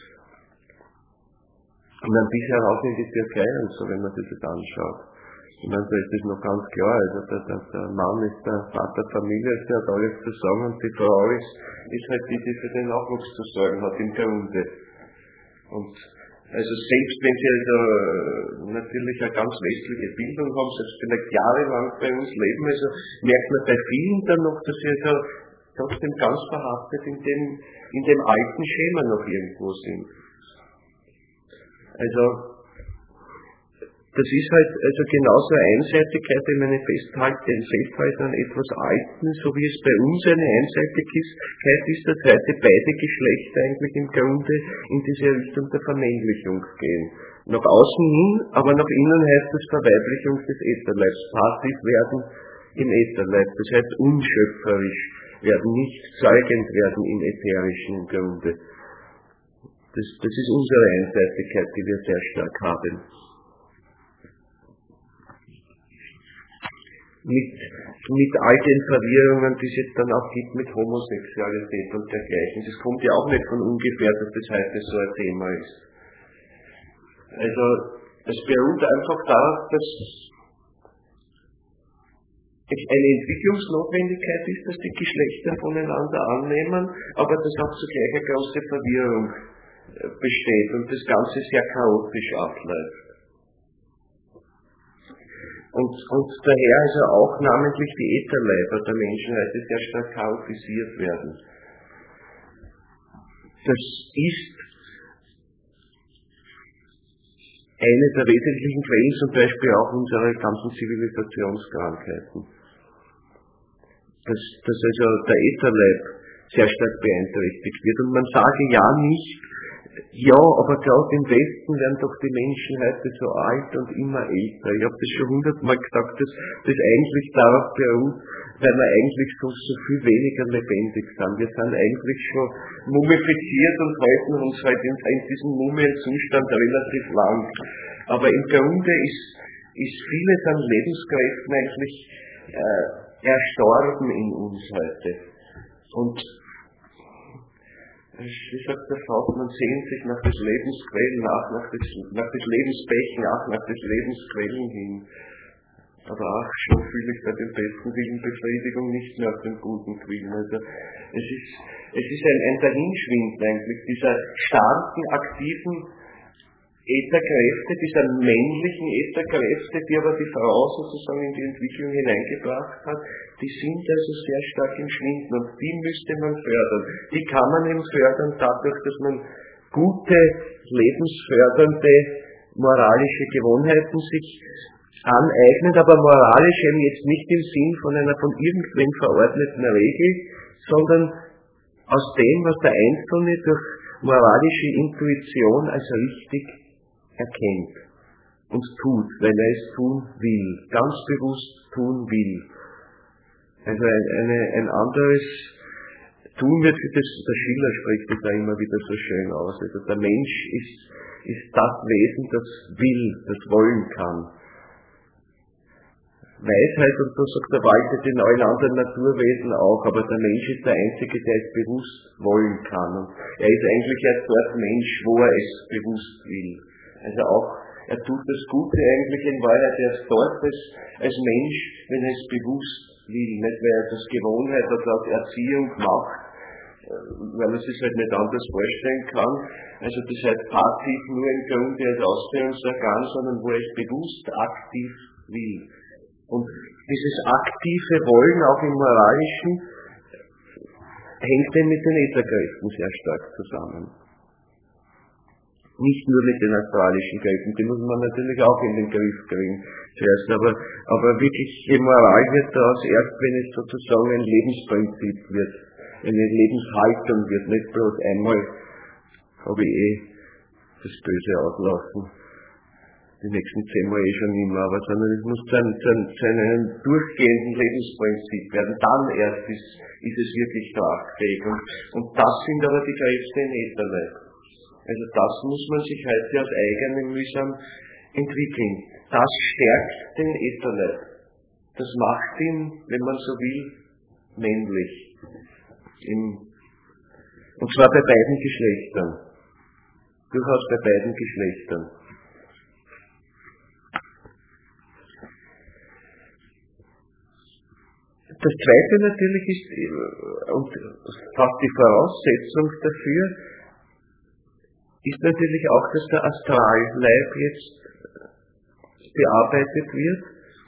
Und dann bis heraus in die Türkei und so, wenn man sich das anschaut. Ich meine, da ist das noch ganz klar, also der, der, der Mann ist der Vater der Familie, der hat alles zu sagen, und die Frau ist, ist halt die, die für den Nachwuchs zu sorgen hat im Grunde. Und also selbst wenn sie also natürlich eine ganz westliche Bildung haben, selbst vielleicht jahrelang bei uns leben, also merkt man bei vielen dann noch, dass sie also trotzdem ganz verhaftet in dem, in dem alten Schema noch irgendwo sind. Also das ist halt also genauso eine Einseitigkeit, wenn man festhalten, festhalten an etwas Alten, so wie es bei uns eine Einseitigkeit ist, dass heute beide Geschlechter eigentlich im Grunde in diese Richtung der Vermännlichung gehen. Nach außen hin, aber nach innen heißt das Verweiblichung des Ätherleibs, passiv werden im Ätherleib, das heißt unschöpferisch werden, nicht zeugend werden im Ätherischen im Grunde. Das, das ist unsere Einseitigkeit, die wir sehr stark haben. Mit, mit all den Verwirrungen, die es jetzt dann auch gibt mit Homosexualität und dergleichen. Das kommt ja auch nicht von ungefähr, dass das heute so ein Thema ist. Also, es beruht einfach darauf, dass es eine Entwicklungsnotwendigkeit ist, dass die Geschlechter voneinander annehmen, aber dass auch zugleich eine große Verwirrung besteht und das Ganze sehr chaotisch abläuft. Und, und daher also auch namentlich die Ätherleiber der Menschen heute sehr stark chaotisiert werden. Das ist eine der wesentlichen Quellen zum Beispiel auch unserer ganzen Zivilisationskrankheiten. Dass, dass also der Ätherleib sehr stark beeinträchtigt wird. Und man sage ja nicht, ja, aber gerade im Westen werden doch die Menschen heute so alt und immer älter. Ich habe das schon hundertmal gesagt, dass das eigentlich darauf beruht, weil wir eigentlich so, so viel weniger lebendig sind. Wir sind eigentlich schon mumifiziert und halten uns halt in, in diesem Mumienzustand relativ lang. Aber im Grunde ist, ist vieles an Lebenskräften eigentlich äh, erstorben in uns heute. Und wie sagt der Faust, man sehnt sich nach des Lebens Quellen nach, nach des, nach des Lebens Bech nach, nach des Lebens Quellen hin. Aber ach, schon fühle ich bei dem besten Willen Befriedigung nicht mehr auf den guten Quellen. Also es ist, es ist ein, ein Dahinschwinden eigentlich, dieser starken, aktiven Ätherkräfte, dieser männlichen Ätherkräfte, die aber die Frau sozusagen in die Entwicklung hineingebracht hat, die sind also sehr stark im Schwinden und die müsste man fördern. Die kann man eben fördern dadurch, dass man gute, lebensfördernde, moralische Gewohnheiten sich aneignet, aber moralisch eben jetzt nicht im Sinn von einer von irgendwem verordneten Regel, sondern aus dem, was der Einzelne durch moralische Intuition als richtig erkennt und tut, weil er es tun will, ganz bewusst tun will. Also ein, eine, ein anderes Tun wird, das, der Schiller spricht das da immer wieder so schön aus. Also der Mensch ist, ist das Wesen, das will, das wollen kann. Weisheit, und so sagt er, waltet in allen anderen Naturwesen auch, aber der Mensch ist der Einzige, der es bewusst wollen kann. Und er ist eigentlich erst dort Mensch, wo er es bewusst will. Also auch, er tut das Gute eigentlich in Wahrheit erst dort als, als Mensch, wenn er es bewusst will, nicht weil er das Gewohnheit oder aus Erziehung macht, weil er sich halt nicht anders vorstellen kann. Also das heißt passiv nur im Grunde als Ausführungsorgan, sondern wo er es bewusst aktiv will. Und dieses aktive Wollen, auch im Moralischen, hängt denn mit den Ätherkräften sehr stark zusammen. Nicht nur mit den astralischen Kräften, die muss man natürlich auch in den Griff kriegen zuerst, aber, aber wirklich die Moral wird daraus erst, wenn es sozusagen ein Lebensprinzip wird, eine Lebenshaltung wird, nicht bloß einmal habe ich eh das Böse auslaufen. Die nächsten zehn Mal eh schon nicht mehr, aber sondern es muss zu einem, zu einem durchgehenden Lebensprinzip werden. Dann erst ist, ist es wirklich tragfähig. Und, und das sind aber die Kräfte in Ätherleib. Also das muss man sich heute aus eigenem Mühsam entwickeln. Das stärkt den Ätherleib. Das macht ihn, wenn man so will, männlich. Im, und zwar bei beiden Geschlechtern. Durchaus bei beiden Geschlechtern. Das Zweite natürlich ist, und fast die Voraussetzung dafür, ist natürlich auch, dass der Astralleib jetzt bearbeitet wird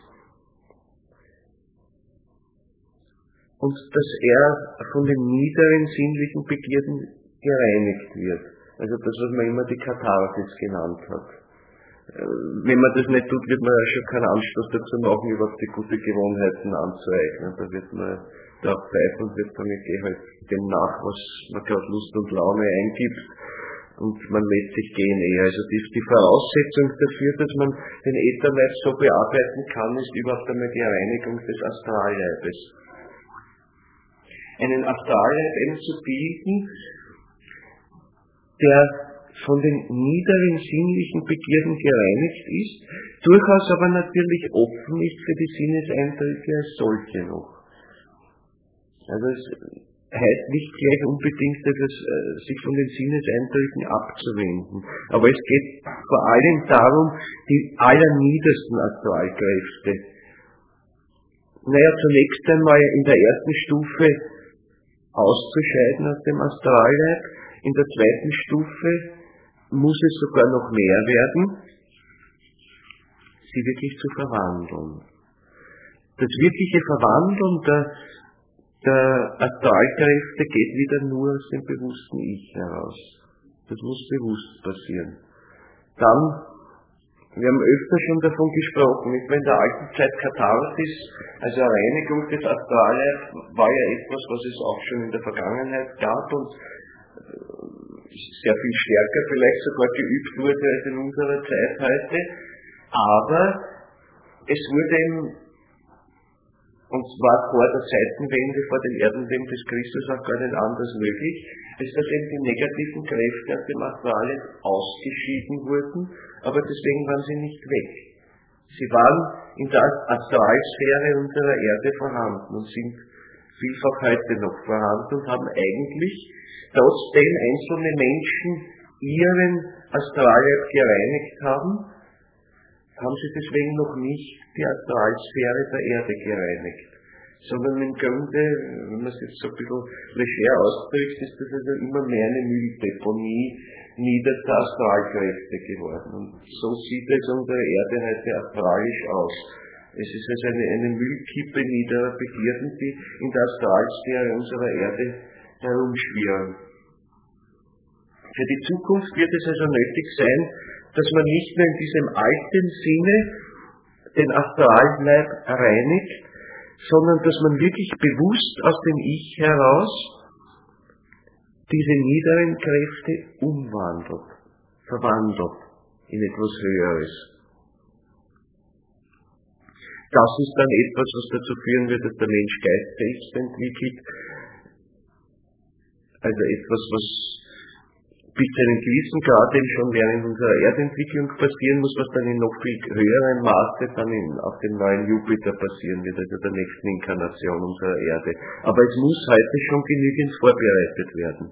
und dass er von den niederen sinnlichen Begierden gereinigt wird. Also das, was man immer die Katharsis genannt hat. Wenn man das nicht tut, wird man ja schon keinen Anstoß dazu machen, überhaupt die gute Gewohnheiten anzueignen. Da wird man da pfeifen und wird sagen, ich gehe halt dem nach, was man gerade Lust und Laune eingibt. Und man lässt sich gehen eher. Also die, die Voraussetzung dafür, dass man den Ätherleib so bearbeiten kann, ist überhaupt einmal die Reinigung des Astralleibes. Einen Astralleib eben zu bilden, der von den niederen sinnlichen Begierden gereinigt ist, durchaus aber natürlich offen ist für die Sinneseindrücke als solche noch. Also es heißt nicht gleich unbedingt, dass es, äh, sich von den Sinneseindrücken abzuwenden. Aber es geht vor allem darum, die allerniedersten Astralkräfte. Naja, zunächst einmal in der ersten Stufe auszuscheiden aus dem Astralleib, in der zweiten Stufe muss es sogar noch mehr werden, sie wirklich zu verwandeln. Das wirkliche Verwandeln der, der Astralkräfte geht wieder nur aus dem bewussten Ich heraus. Das muss bewusst passieren. Dann, wir haben öfter schon davon gesprochen, nicht? Wenn in der alten Zeit Katharsis, also Reinigung des Astralleibs, war ja etwas, was es auch schon in der Vergangenheit gab und sehr viel stärker vielleicht sogar geübt wurde als in unserer Zeit heute, aber es wurde eben, und zwar vor der Zeitenwende, vor dem Erdenleben des Christus auch gar nicht anders möglich, als dass eben die negativen Kräfte aus dem Astralleib ausgeschieden wurden, aber deswegen waren sie nicht weg. Sie waren in der Astralsphäre unserer Erde vorhanden und sind vielfach heute noch vorhanden und haben eigentlich, trotzdem einzelne Menschen ihren Astralleib gereinigt haben, haben sie deswegen noch nicht die Astralsphäre der Erde gereinigt. Sondern im Grunde, wenn man es jetzt so ein bisschen leger ausdrückt, ist das also immer mehr eine Mülldeponie niederster Astralkräfte geworden. Und so sieht es unsere Erde heute astralisch aus. Es ist also eine, eine Müllkippe niederer Begierden, die in der Astralsphäre unserer Erde herumschwirren. Für die Zukunft wird es also nötig sein, dass man nicht nur in diesem alten Sinne den Astralleib reinigt, sondern dass man wirklich bewusst aus dem Ich heraus diese niederen Kräfte umwandelt, verwandelt in etwas Höheres. Das ist dann etwas, was dazu führen wird, dass der Mensch Geist selbst entwickelt, also etwas, was bis zu einem gewissen Grad eben schon während unserer Erdentwicklung passieren muss, was dann in noch viel höherem Maße dann in, auf dem neuen Jupiter passieren wird, also der nächsten Inkarnation unserer Erde. Aber es muss heute schon genügend vorbereitet werden.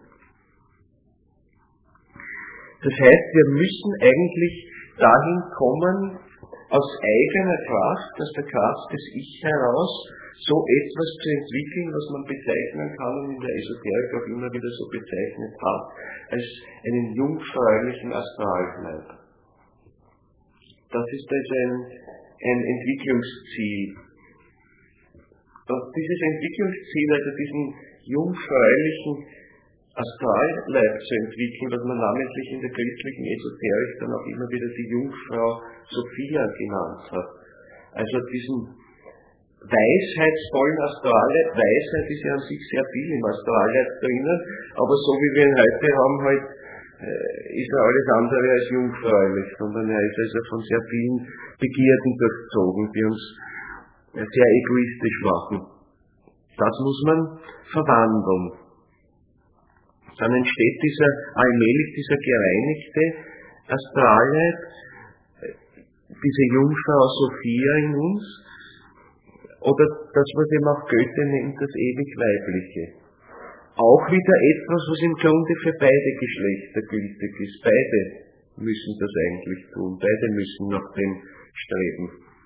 Das heißt, wir müssen eigentlich dahin kommen, aus eigener Kraft, aus der Kraft des Ich heraus, so etwas zu entwickeln, was man bezeichnen kann und in der Esoterik auch immer wieder so bezeichnet hat, als einen jungfräulichen Astralleib. Das ist also ein, ein Entwicklungsziel. Und dieses Entwicklungsziel, also diesen jungfräulichen Astralleib zu entwickeln, was man namentlich in der christlichen Esoterik dann auch immer wieder die Jungfrau Sophia genannt hat. Also diesen weisheitsvollen Astralleib, Weisheit ist ja an sich sehr viel im Astralleib drinnen, aber so wie wir ihn heute haben, halt, äh, ist er alles andere als jungfräulich, sondern er ist also von sehr vielen Begierden durchzogen, die uns sehr egoistisch machen. Das muss man verwandeln. Dann entsteht dieser allmählich dieser gereinigte Astralleib, diese Jungfrau Sophia in uns, oder das, was eben auch Goethe nennt, das ewig Weibliche. Auch wieder etwas, was im Grunde für beide Geschlechter gültig ist. Beide müssen das eigentlich tun, beide müssen nach dem streben.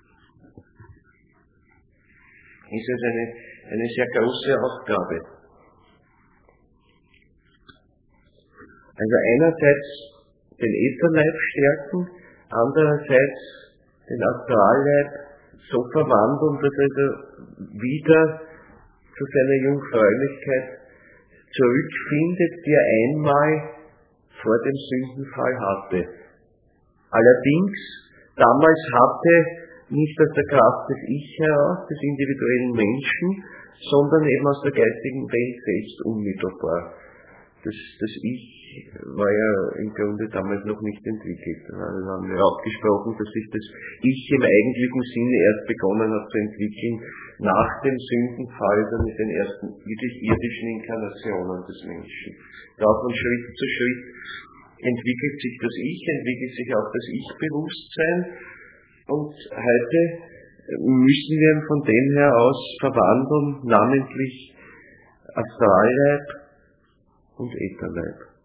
Ist also eine, eine sehr große Aufgabe. Also einerseits den Ätherleib stärken, andererseits den Astralleib so verwandeln, dass er also wieder zu seiner Jungfräulichkeit zurückfindet, die er einmal vor dem Sündenfall hatte. Allerdings damals hatte, nicht aus der Kraft des Ich heraus, des individuellen Menschen, sondern eben aus der geistigen Welt selbst unmittelbar. Das, das Ich war ja im Grunde damals noch nicht entwickelt. Wir haben ja auch gesprochen, dass sich das Ich im eigentlichen Sinne erst begonnen hat zu entwickeln, nach dem Sündenfall, dann mit den ersten wirklich irdischen Inkarnationen des Menschen. Da von Schritt zu Schritt entwickelt sich das Ich, entwickelt sich auch das Ich-Bewusstsein, und heute müssen wir von dem her aus verwandeln, namentlich Astralleib und Ätherleib.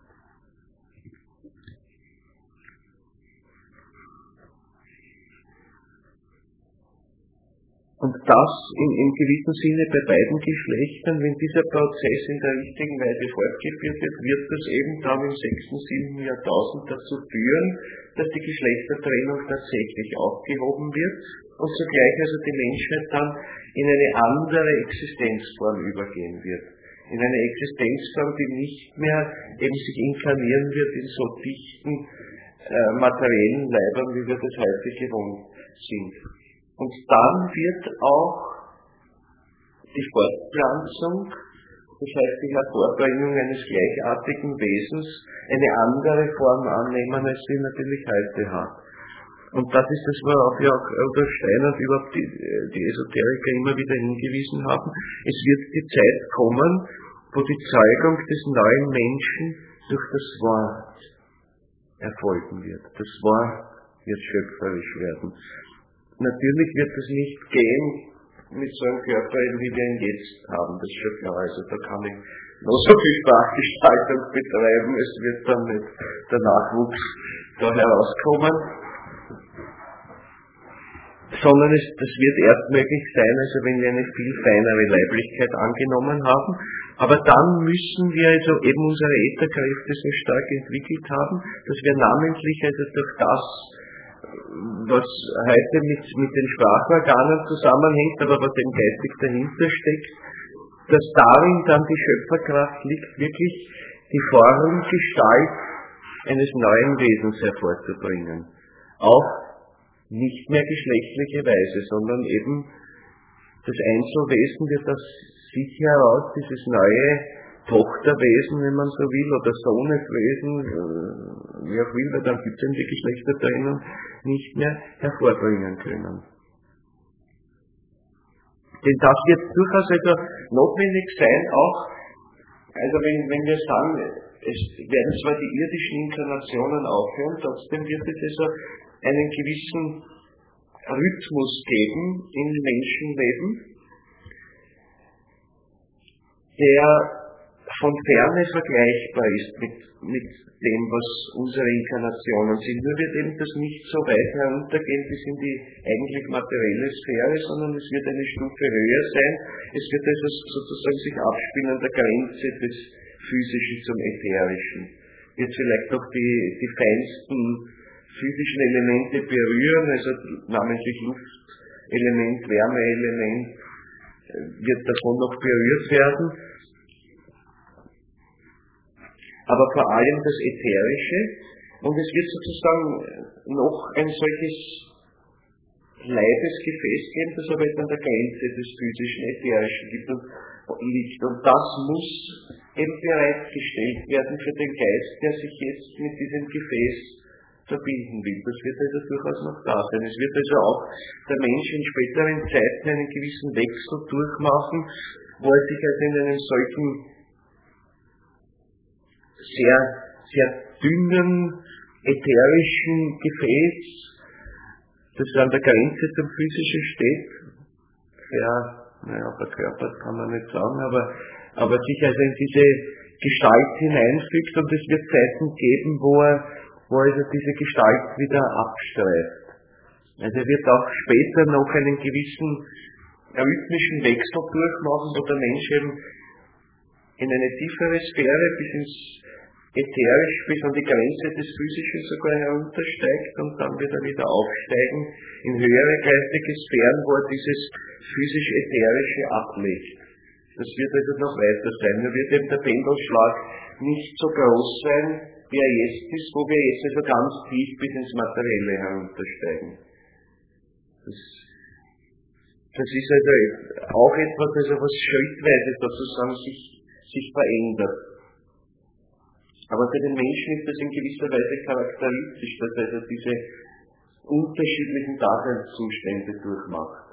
Und das in, in gewissem Sinne bei beiden Geschlechtern, wenn dieser Prozess in der richtigen Weise fortgeführt wird, wird das eben dann im sechsten, siebten Jahrtausend dazu führen, dass die Geschlechtertrennung tatsächlich aufgehoben wird und zugleich also die Menschheit dann in eine andere Existenzform übergehen wird. In eine Existenzform, die nicht mehr eben sich inkarnieren wird in so dichten äh, materiellen Leibern, wie wir das heute gewohnt sind. Und dann wird auch die Fortpflanzung, das heißt die Hervorbringung eines gleichartigen Wesens, eine andere Form annehmen, als sie natürlich heute hat. Und das ist das, worauf ja auch Rudolf Steiner und überhaupt die, die Esoteriker immer wieder hingewiesen haben. Es wird die Zeit kommen, wo die Zeugung des neuen Menschen durch das Wort erfolgen wird. Das Wort wird schöpferisch werden. Natürlich wird es nicht gehen mit so einem Körper eben, wie wir ihn jetzt haben, das ist schon klar. Also da kann ich noch so viel Sprachgestaltung betreiben, es wird dann nicht der Nachwuchs da herauskommen. Sondern es, das wird erst möglich sein, also wenn wir eine viel feinere Leiblichkeit angenommen haben. Aber dann müssen wir also eben unsere Ätherkräfte so stark entwickelt haben, dass wir namentlich also durch das, was heute mit, mit den Sprachorganen zusammenhängt, aber was eben geistig dahinter steckt, dass darin dann die Schöpferkraft liegt, wirklich die Form, Gestalt eines neuen Wesens hervorzubringen. Auf nicht mehr geschlechtliche Weise, sondern eben das Einzelwesen wird aus sich heraus, dieses neue Tochterwesen, wenn man so will, oder Sohneswesen, wie auch will, weil dann gibt es eben die Geschlechtertrennung nicht mehr hervorbringen können. Denn das wird durchaus also notwendig sein, auch, also wenn, wenn wir sagen, es werden zwar die irdischen Inkarnationen aufhören, trotzdem wird es also einen gewissen Rhythmus geben im Menschenleben, der von Ferne vergleichbar ist mit, mit dem, was unsere Inkarnationen sind. Nur wird eben das nicht so weit heruntergehen bis in die eigentlich materielle Sphäre, sondern es wird eine Stufe höher sein. Es wird also sozusagen sich abspielen an der Grenze des Physischen zum Ätherischen. Wird vielleicht auch die, die feinsten physischen Elemente berühren, also namentlich Luftelement, Wärmeelement, wird davon noch berührt werden. Aber vor allem das Ätherische, und es wird sozusagen noch ein solches Leibesgefäß geben, das aber jetzt an der Grenze des physischen Ätherischen gibt und liegt. Und das muss eben bereitgestellt werden für den Geist, der sich jetzt mit diesem Gefäß verbinden will. Das wird also durchaus noch da sein. Es wird also auch der Mensch in späteren Zeiten einen gewissen Wechsel durchmachen, wo er sich also in einem solchen sehr, sehr dünnen, ätherischen Gefäß, das an der Grenze zum Physischen steht, sehr, naja, verkörpert kann man nicht sagen, aber, aber sich also in diese Gestalt hineinfügt, und es wird Zeiten geben, wo er, wo er also diese Gestalt wieder abstreift. Also er wird auch später noch einen gewissen rhythmischen Wechsel durchmachen, wo der Mensch eben in eine tiefere Sphäre bis ins Ätherisch, bis an die Grenze des Physischen sogar heruntersteigt, und dann wird er wieder aufsteigen in höhere geistige Sphären, wo er dieses physisch-ätherische ablegt. Das wird also noch weiter sein. Nur wird eben der Pendelschlag nicht so groß sein, wie er jetzt ist, wo wir jetzt also ganz tief bis ins Materielle heruntersteigen. Das, das ist also auch etwas, also was schrittweise sozusagen sich, sich verändert. Aber für den Menschen ist das in gewisser Weise charakteristisch, dass er also diese unterschiedlichen Daseinszustände durchmacht.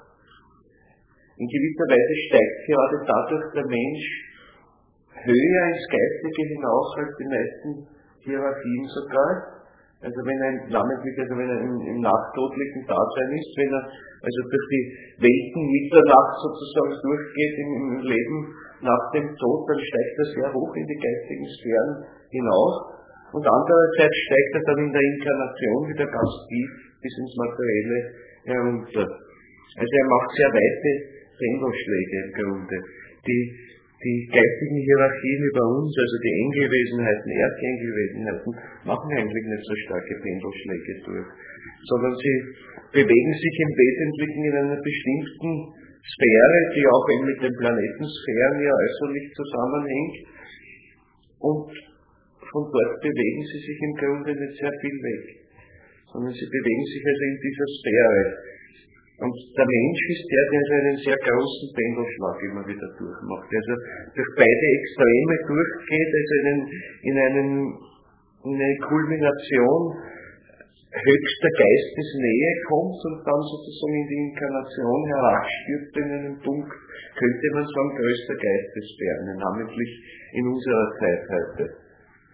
In gewisser Weise steigt gerade dadurch der Mensch höher ins Geistige hinaus als die meisten Hierarchien sogar. Also wenn er namentlich, also wenn er im, im nachtodlichen Dasein ist, wenn er also durch die Welten Mitternacht sozusagen durchgeht im, im Leben nach dem Tod, dann steigt er sehr hoch in die geistigen Sphären hinauf, und andererseits steigt er dann in der Inkarnation wieder ganz tief bis ins Materielle herunter. Also er macht sehr weite Pendelschläge im Grunde. Die, die geistigen Hierarchien über uns, also die Engelwesenheiten, Erdengelwesenheiten, machen eigentlich nicht so starke Pendelschläge durch, sondern sie bewegen sich im Wesentlichen in einer bestimmten Sphäre, die auch eben mit den Planetensphären ja äußerlich zusammenhängt, und von dort bewegen sie sich im Grunde nicht sehr viel weg, sondern sie bewegen sich also in dieser Sphäre. Und der Mensch ist der, der also einen sehr großen Pendelschlag immer wieder durchmacht, der also durch beide Extreme durchgeht, also in, einen, in, einen, in eine Kulmination höchster Geistesnähe kommt und dann sozusagen in die Inkarnation herabstürzt in einen Punkt, könnte man sagen, größter Geistesferne, namentlich in unserer Zeit heute.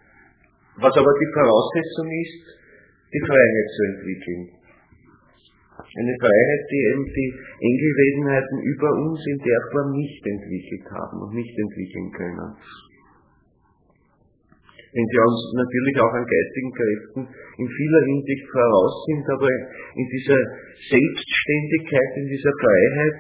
Was aber die Voraussetzung ist, die Freiheit zu entwickeln. Eine Freiheit, die eben die Engelwesenheiten über uns in der Form nicht entwickelt haben und nicht entwickeln können. Wenn sie uns natürlich auch an geistigen Kräften in vieler Hinsicht voraus sind, aber in dieser Selbstständigkeit, in dieser Freiheit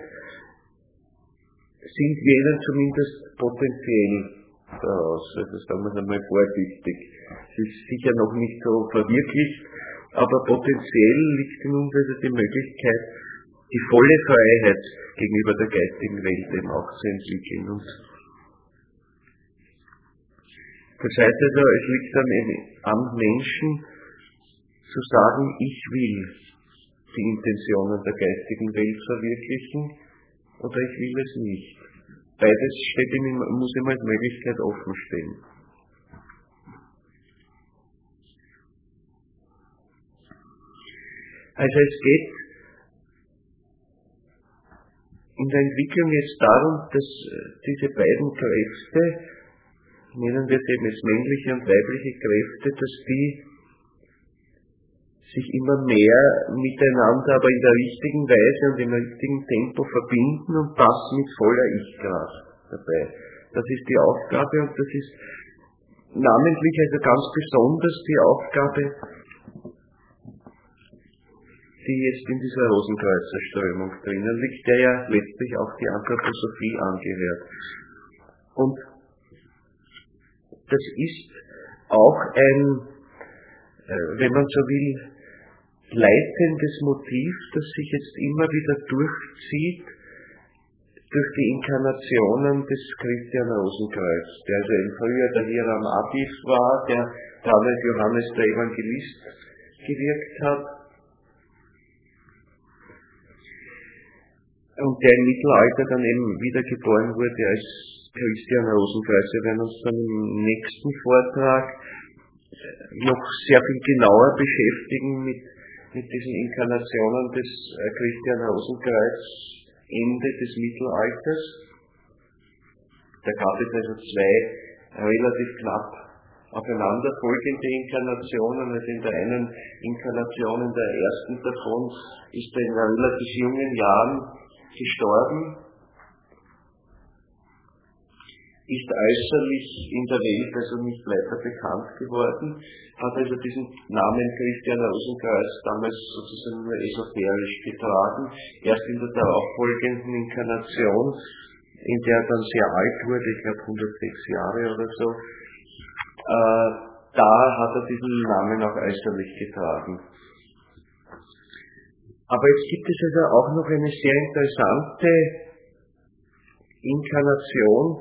sind wir ihnen zumindest potenziell voraus. Also sagen wir es einmal vorsichtig. Es ist sicher noch nicht so verwirklicht, aber potenziell liegt in uns also die Möglichkeit, die volle Freiheit gegenüber der geistigen Welt eben auch zu entwickeln. Und das heißt also, es liegt dann am Menschen zu sagen, ich will die Intentionen der geistigen Welt verwirklichen oder ich will es nicht. Beides steht ihm, muss ihm als Möglichkeit offen stehen. Also es geht in der Entwicklung jetzt darum, dass diese beiden Kräfte, nennen wir es eben als männliche und weibliche Kräfte, dass die sich immer mehr miteinander, aber in der richtigen Weise und im richtigen Tempo verbinden und das mit voller Ich-Kraft dabei. Das ist die Aufgabe und das ist namentlich, also ganz besonders die Aufgabe, die jetzt in dieser Rosenkreuzerströmung drinnen liegt, der ja letztlich auch die Anthroposophie angehört. Und das ist auch ein, wenn man so will, leitendes Motiv, das sich jetzt immer wieder durchzieht durch die Inkarnationen des Christian Rosenkreuz, der also eben früher der Hiram Abis war, der damals Johannes der Evangelist gewirkt hat und der im Mittelalter dann eben wiedergeboren wurde als Christian Rosenkreuz. Wir werden uns dann im nächsten Vortrag noch sehr viel genauer beschäftigen mit, mit diesen Inkarnationen des äh, Christian Rosenkreuz Ende des Mittelalters. Da gab es also zwei relativ knapp aufeinanderfolgende Inkarnationen. Also in der einen Inkarnation, in der ersten davon, ist er in relativ jungen Jahren gestorben, ist äußerlich in der Welt also nicht weiter bekannt geworden, hat also diesen Namen Christian Rosenkreuz damals sozusagen nur esoterisch getragen. Erst in der darauffolgenden Inkarnation, in der er dann sehr alt wurde, ich glaube hundertsechs Jahre oder so, äh, da hat er diesen Namen auch äußerlich getragen. Aber jetzt gibt es also auch noch eine sehr interessante Inkarnation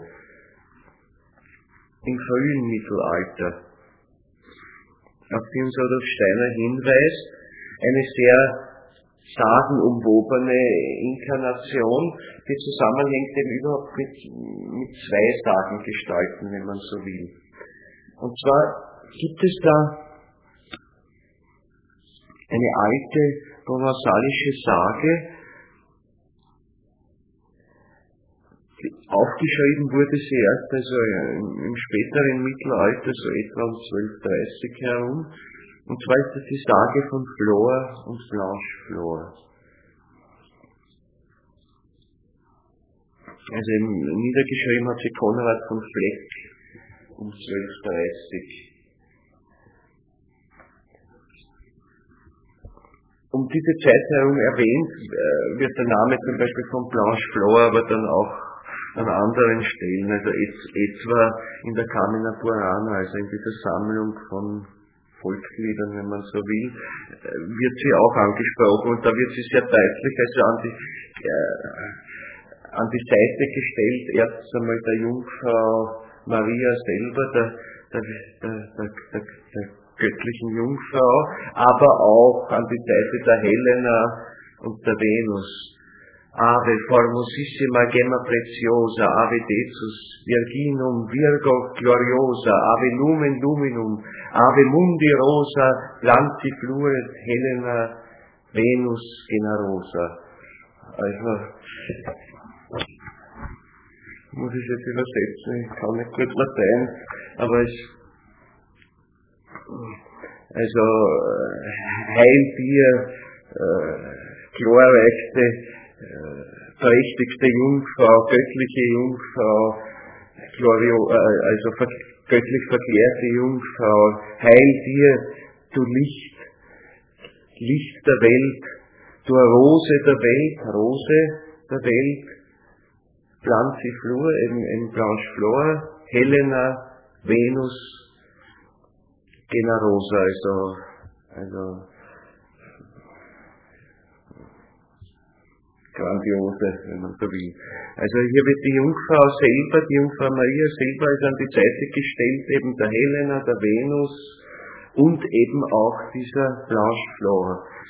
im frühen Mittelalter, auf die uns Rudolf Steiner hinweist, eine sehr sagenumwobene Inkarnation, die zusammenhängt eben überhaupt mit, mit zwei Sagengestalten, wenn man so will. Und zwar gibt es da eine alte provenzalische Sage, aufgeschrieben wurde sie erst also im späteren Mittelalter, so etwa um zwölfhundertdreißig herum. Und zwar ist das die Sage von Flor und Blanche Flor. Also niedergeschrieben hat sie Konrad von Fleck um zwölfhundertdreißig. Um diese Zeit herum erwähnt wird der Name zum Beispiel von Blanche Flor aber dann auch an anderen Stellen, also etwa in der Carmina Burana, also in dieser Sammlung von Volksliedern, wenn man so will, wird sie auch angesprochen und da wird sie sehr deutlich also an die, äh, an die Seite gestellt, erst einmal der Jungfrau Maria selber, der, der, der, der, der, der göttlichen Jungfrau, aber auch an die Seite der Helena und der Venus. Ave formosissima gemma preziosa, ave Deus virginum virgo gloriosa, ave lumen luminum, ave mundi rosa, lanti fluet Helena Venus generosa. Also, muss ich jetzt übersetzen, ich kann nicht gut Latein, aber es, also, heil dir, äh, glorreichste, äh, prächtigste Jungfrau, göttliche Jungfrau, Glorio, äh, also ver, göttlich verklärte Jungfrau, heil dir, du Licht, Licht der Welt, du Rose der Welt, Rose der Welt, Blanziflor, eben, eben Blanche Flor, Helena, Venus, Generosa, also, also, grandiose, wenn man so will. Also hier wird die Jungfrau selber, die Jungfrau Maria selber ist an die Seite gestellt, eben der Helena, der Venus und eben auch dieser Blanche Flor.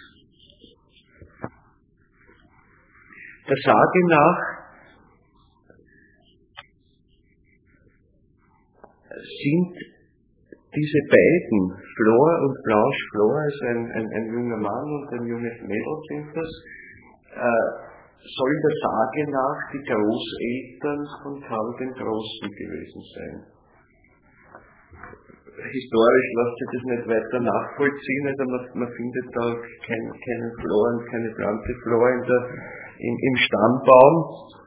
Der Sage nach sind diese beiden, Flor und Blanche Flor, also ein, ein, ein junger Mann und ein junges Mädel sind das, äh, soll der Sage nach die Großeltern von Karl dem Großen gewesen sein. Historisch lässt sich das nicht weiter nachvollziehen, also man, man findet da kein, keinen Flor und keine Blanziflor in der, im, im Stammbaum.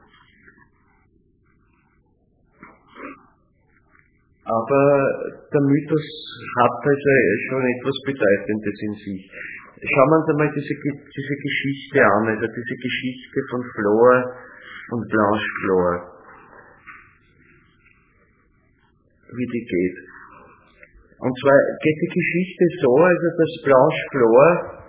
Aber der Mythos hat also schon etwas Bedeutendes in sich. Schauen wir uns einmal diese, diese Geschichte an, also diese Geschichte von Flor und Blanche Flor. Wie die geht. Und zwar geht die Geschichte so, also dass Blanche Flor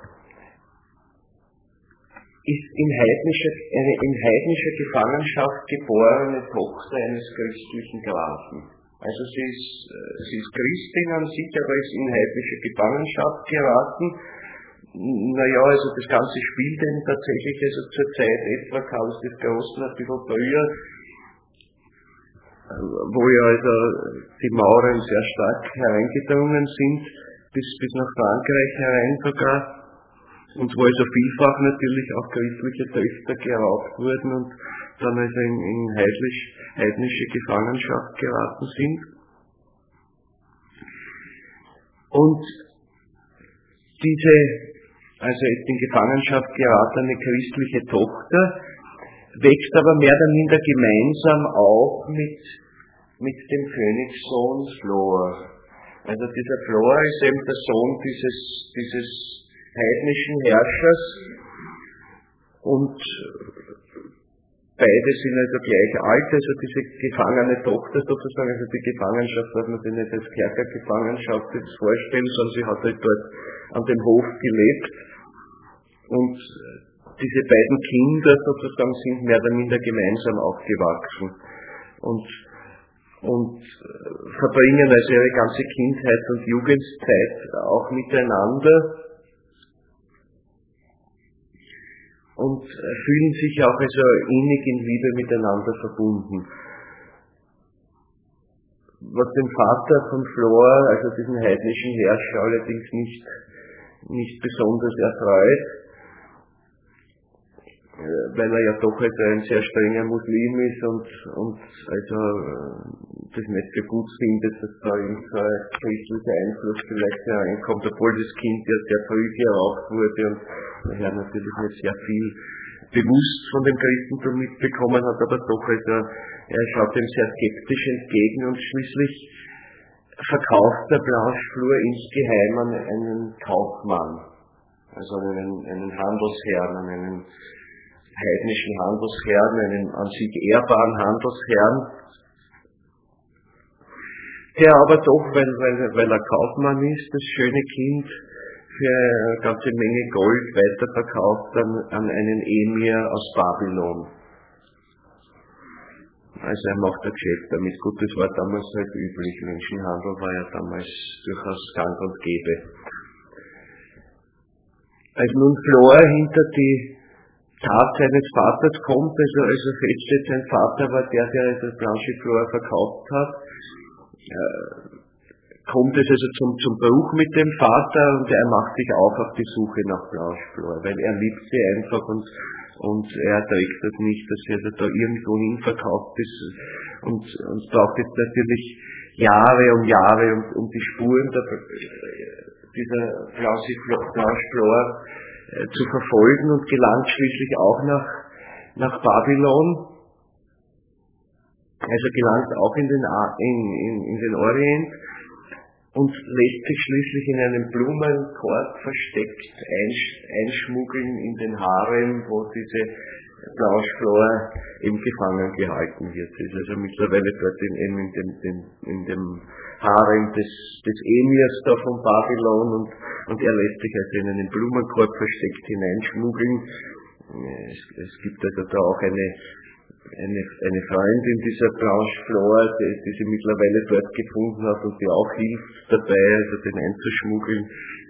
ist in heidnischer, eine in heidnischer Gefangenschaft geborene Tochter eines christlichen Grafen. Also sie ist, sie ist Christin an sich, aber ist in heidnische Gefangenschaft geraten. Naja, also das Ganze spielt eben tatsächlich also zur Zeit etwa Karls des Großen ein bisschen früher, wo ja also die Mauren sehr stark hereingedrungen sind, bis, bis nach Frankreich herein sogar, und wo also vielfach natürlich auch christliche Töchter geraubt wurden und dann also in, in heidnisch, heidnische Gefangenschaft geraten sind. Und diese, also jetzt in Gefangenschaft geratene christliche Tochter, wächst aber mehr oder minder gemeinsam auf mit, mit dem Königssohn Flor. Also dieser Flor ist eben der Sohn dieses, dieses heidnischen Herrschers und beide sind also gleich alt, also diese gefangene Tochter sozusagen, also die Gefangenschaft, was man sich nicht als Kerkergefangenschaft jetzt vorstellen, sondern sie hat halt dort an dem Hof gelebt und diese beiden Kinder sozusagen sind mehr oder minder gemeinsam aufgewachsen und, und verbringen also ihre ganze Kindheit und Jugendzeit auch miteinander und fühlen sich auch also innig in Liebe miteinander verbunden. Was den Vater von Flor, also diesen heidnischen Herrscher, allerdings nicht, nicht besonders erfreut, weil er ja doch also ein sehr strenger Muslim ist und, und also das nicht für gut findet, dass da irgendein christlicher Einfluss vielleicht hereinkommt, obwohl das Kind ja sehr früh geraucht wurde und daher natürlich nicht sehr viel bewusst von dem Christentum mitbekommen hat, aber doch also er schaut dem sehr skeptisch entgegen und schließlich verkauft der Blanche Flor insgeheim an einen Kaufmann, also einen, einen Handelsherrn, einen heidnischen Handelsherrn, einen an sich ehrbaren Handelsherrn, der aber doch, weil, weil, weil er Kaufmann ist, das schöne Kind für eine ganze Menge Gold weiterverkauft an, an einen Emir aus Babylon. Also er macht ein Geschäft damit. Gut, das war damals halt üblich. Menschenhandel war ja damals durchaus gang und gäbe. Als nun Flor hinter die Tat seines Vaters kommt, also, also feststeht, sein Vater war der, der also Blanche Flor verkauft hat, äh, kommt es also zum, zum Bruch mit dem Vater und er macht sich auf auf die Suche nach Blanche Flor, weil er liebt sie einfach und, und er trägt das nicht, dass sie also da irgendwo hin verkauft ist und, und braucht jetzt natürlich Jahre und Jahre, um, um die Spuren der, dieser Blanche Flor äh, zu verfolgen und gelangt schließlich auch nach, nach Babylon. Also gelangt auch in den, in, in, in den Orient und lässt sich schließlich in einem Blumenkorb versteckt einschmuggeln in den Harem, wo diese Blanche Fleur eben gefangen gehalten wird. Sie ist also mittlerweile dort in, in, in, dem, in, in dem Harem des, des Emirs da von Babylon und, und er lässt sich also in einen Blumenkorb versteckt hineinschmuggeln. Es, es gibt also da auch eine Eine, eine Freundin dieser Blanche Fleur, die, die sie mittlerweile dort gefunden hat und die auch hilft dabei, also den einzuschmuggeln.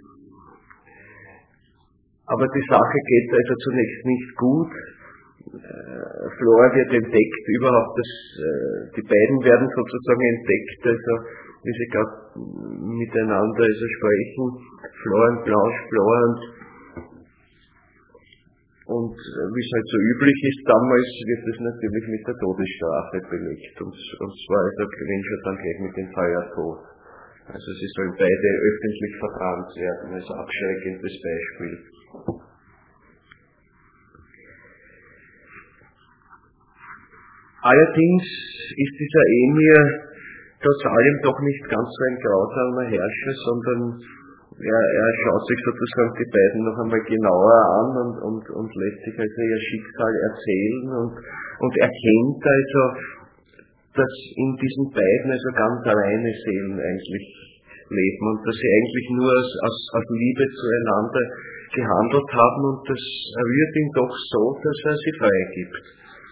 Aber die Sache geht also zunächst nicht gut. Äh, Fleur wird entdeckt, überhaupt das, äh, die beiden werden sozusagen entdeckt, also wie sie gerade miteinander also sprechen, Fleur und Blanche Fleur und Und wie es halt so üblich ist, damals wird es natürlich mit der Todesstrafe belegt. Und, und zwar ist der Gewinnscher dann gleich mit dem Feuertod. Also sie sollen beide öffentlich verbrannt werden, als abschreckendes Beispiel. Allerdings ist dieser Emir trotz allem doch nicht ganz so ein grausamer Herrscher, sondern Er, er schaut sich sozusagen die beiden noch einmal genauer an und, und, und lässt sich also ihr Schicksal erzählen und, und erkennt also, dass in diesen beiden also ganz reine Seelen eigentlich leben und dass sie eigentlich nur aus, aus, aus Liebe zueinander gehandelt haben und das rührt ihn doch so, dass er sie freigibt.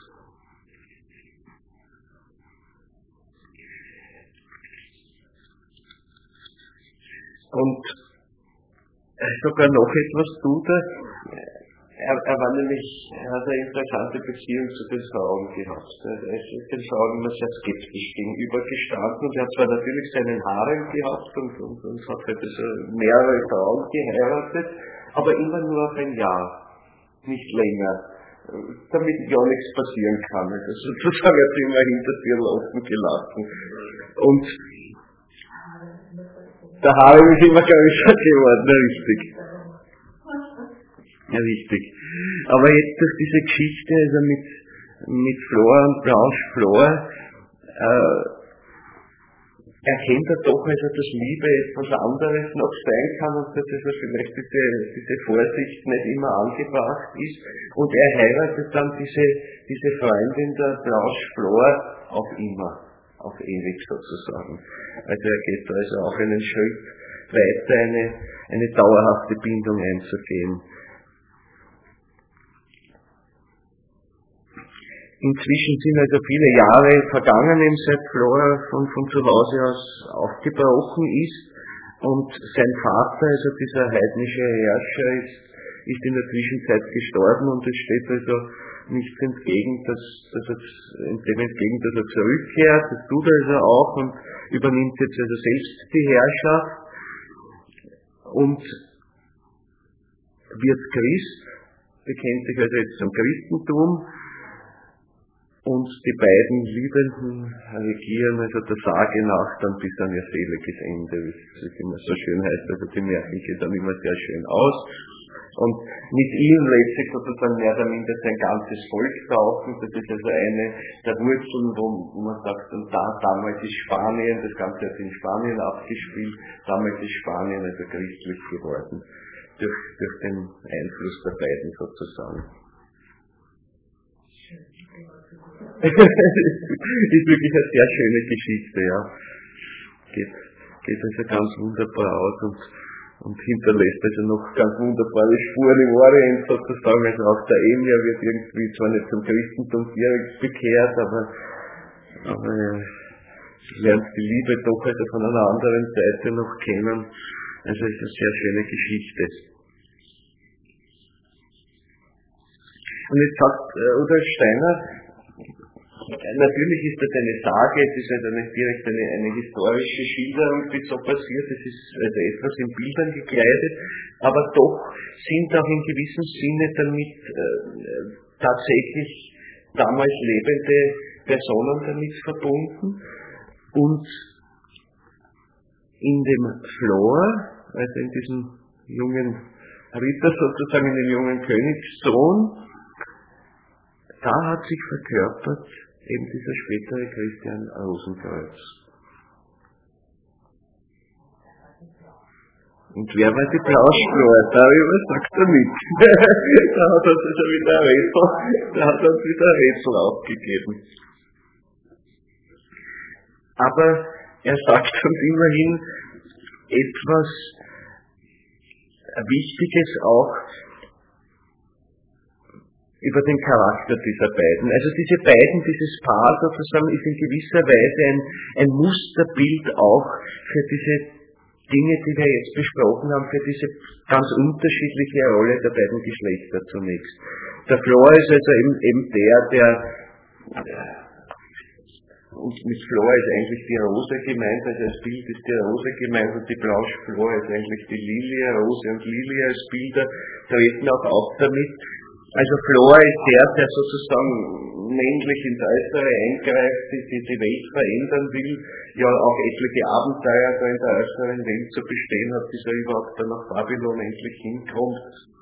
Und sogar noch etwas tut er. Er, er war nämlich, er hat eine interessante Beziehung zu den Frauen gehabt. Er ist den Frauen immer sehr skeptisch gegenüber gestanden und er hat zwar natürlich seinen Harem gehabt und, und, und hat halt also mehrere Frauen geheiratet, aber immer nur auf ein Jahr, nicht länger, damit ja nichts passieren kann. Also sozusagen hat er immer hinter Türen offen gelassen. Und der Harem ist immer größer geworden, richtig. Ja, richtig. Aber jetzt durch diese Geschichte, also mit, mit Fleur und Blanche Fleur, äh, erkennt er doch, also, dass Liebe etwas anderes noch sein kann und dass also vielleicht diese, diese Vorsicht nicht immer angebracht ist. Und er heiratet dann diese, diese Freundin der Blanche Fleur auf immer. Auf ewig sozusagen. Also er geht da also auch einen Schritt weiter, eine, eine dauerhafte Bindung einzugehen. Inzwischen sind also viele Jahre vergangen, seit Flora von, von zu Hause aus aufgebrochen ist und sein Vater, also dieser heidnische Herrscher, ist, ist in der Zwischenzeit gestorben und es steht also nichts entgegen, dass, dass er, dem entgegen, dass er zurückkehrt, das tut er also auch und übernimmt jetzt also selbst die Herrschaft und wird Christ, bekennt sich also jetzt zum Christentum und die beiden Liebenden regieren also der Sage nach dann bis an ihr seliges Ende, wie es immer so schön heißt, also die Märchen gehen dann immer sehr schön aus. Und mit ihm lässt sich sozusagen mehr oder minder sein ganzes Volk taufen. Das ist also eine der Wurzeln, wo, wo man sagt, und da, damals ist Spanien, das Ganze hat in Spanien abgespielt, damals ist Spanien also christlich geworden. Durch, durch den Einfluss der beiden sozusagen. ist wirklich eine sehr schöne Geschichte, ja. Geht, geht also ganz wunderbar aus und und hinterlässt also noch ganz wunderbare Spuren im Orient sozusagen, also auch der Emir wird irgendwie zwar nicht zum Christentum direkt bekehrt, aber, aber er lernt die Liebe doch also von einer anderen Seite noch kennen, also ist eine sehr schöne Geschichte. Und jetzt sagt Rudolf Steiner, natürlich ist das eine Sage, es ist also nicht direkt eine, eine historische Schilderung, wie so passiert, es ist also etwas in Bildern gekleidet, aber doch sind auch in gewissem Sinne damit äh, tatsächlich damals lebende Personen damit verbunden und in dem Flor, also in diesem jungen Ritter sozusagen in den jungen Königssohn, da hat sich verkörpert eben dieser spätere Christian Rosenkreuz. Und wer war die Plauschflor? Darüber sagt er nichts. Da hat er uns wieder ein Rätsel, da hat er uns wieder ein Rätsel aufgegeben. Aber er sagt uns immerhin etwas Wichtiges auch über den Charakter dieser beiden. Also diese beiden, dieses Paar sozusagen ist in gewisser Weise ein, ein Musterbild auch für diese Dinge, die wir jetzt besprochen haben, für diese ganz unterschiedliche Rolle der beiden Geschlechter zunächst. Der Flor ist also eben, eben der, der, und mit Flor ist eigentlich die Rose gemeint, also als Bild ist die Rose gemeint und die Plauschflor ist eigentlich die Lilie, Rose und Lilie als Bilder treten auch auf damit. Also Flor ist der, der sozusagen männlich ins Äußere eingreift, die, die die Welt verändern will, ja auch etliche Abenteuer da in der äußeren Welt zu bestehen hat, bis er überhaupt dann nach Babylon endlich hinkommt.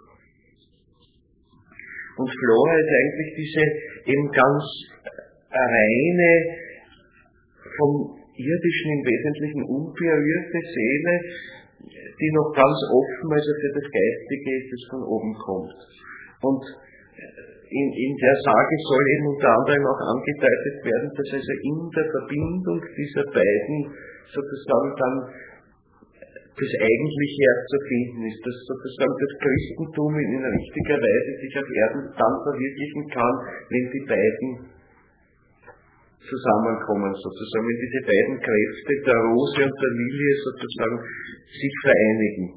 Und Flora ist eigentlich diese eben ganz reine, vom Irdischen im Wesentlichen unberührte Seele, die noch ganz offen also für das Geistige ist, das von oben kommt. Und in, in der Sage soll eben unter anderem auch angedeutet werden, dass also in der Verbindung dieser beiden sozusagen dann das Eigentliche erst zu finden ist, dass sozusagen das Christentum in richtiger Weise sich auf Erden dann verwirklichen kann, wenn die beiden zusammenkommen, sozusagen, wenn diese beiden Kräfte, der Rose und der Lilie, sozusagen sich vereinigen.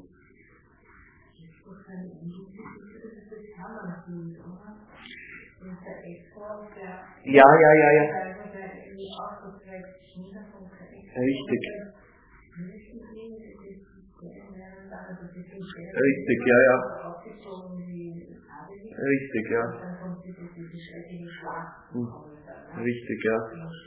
Ja, ja, ja, ja. Richtig. Richtig, ja, ja. Richtig, ja. Hm. Richtig, ja.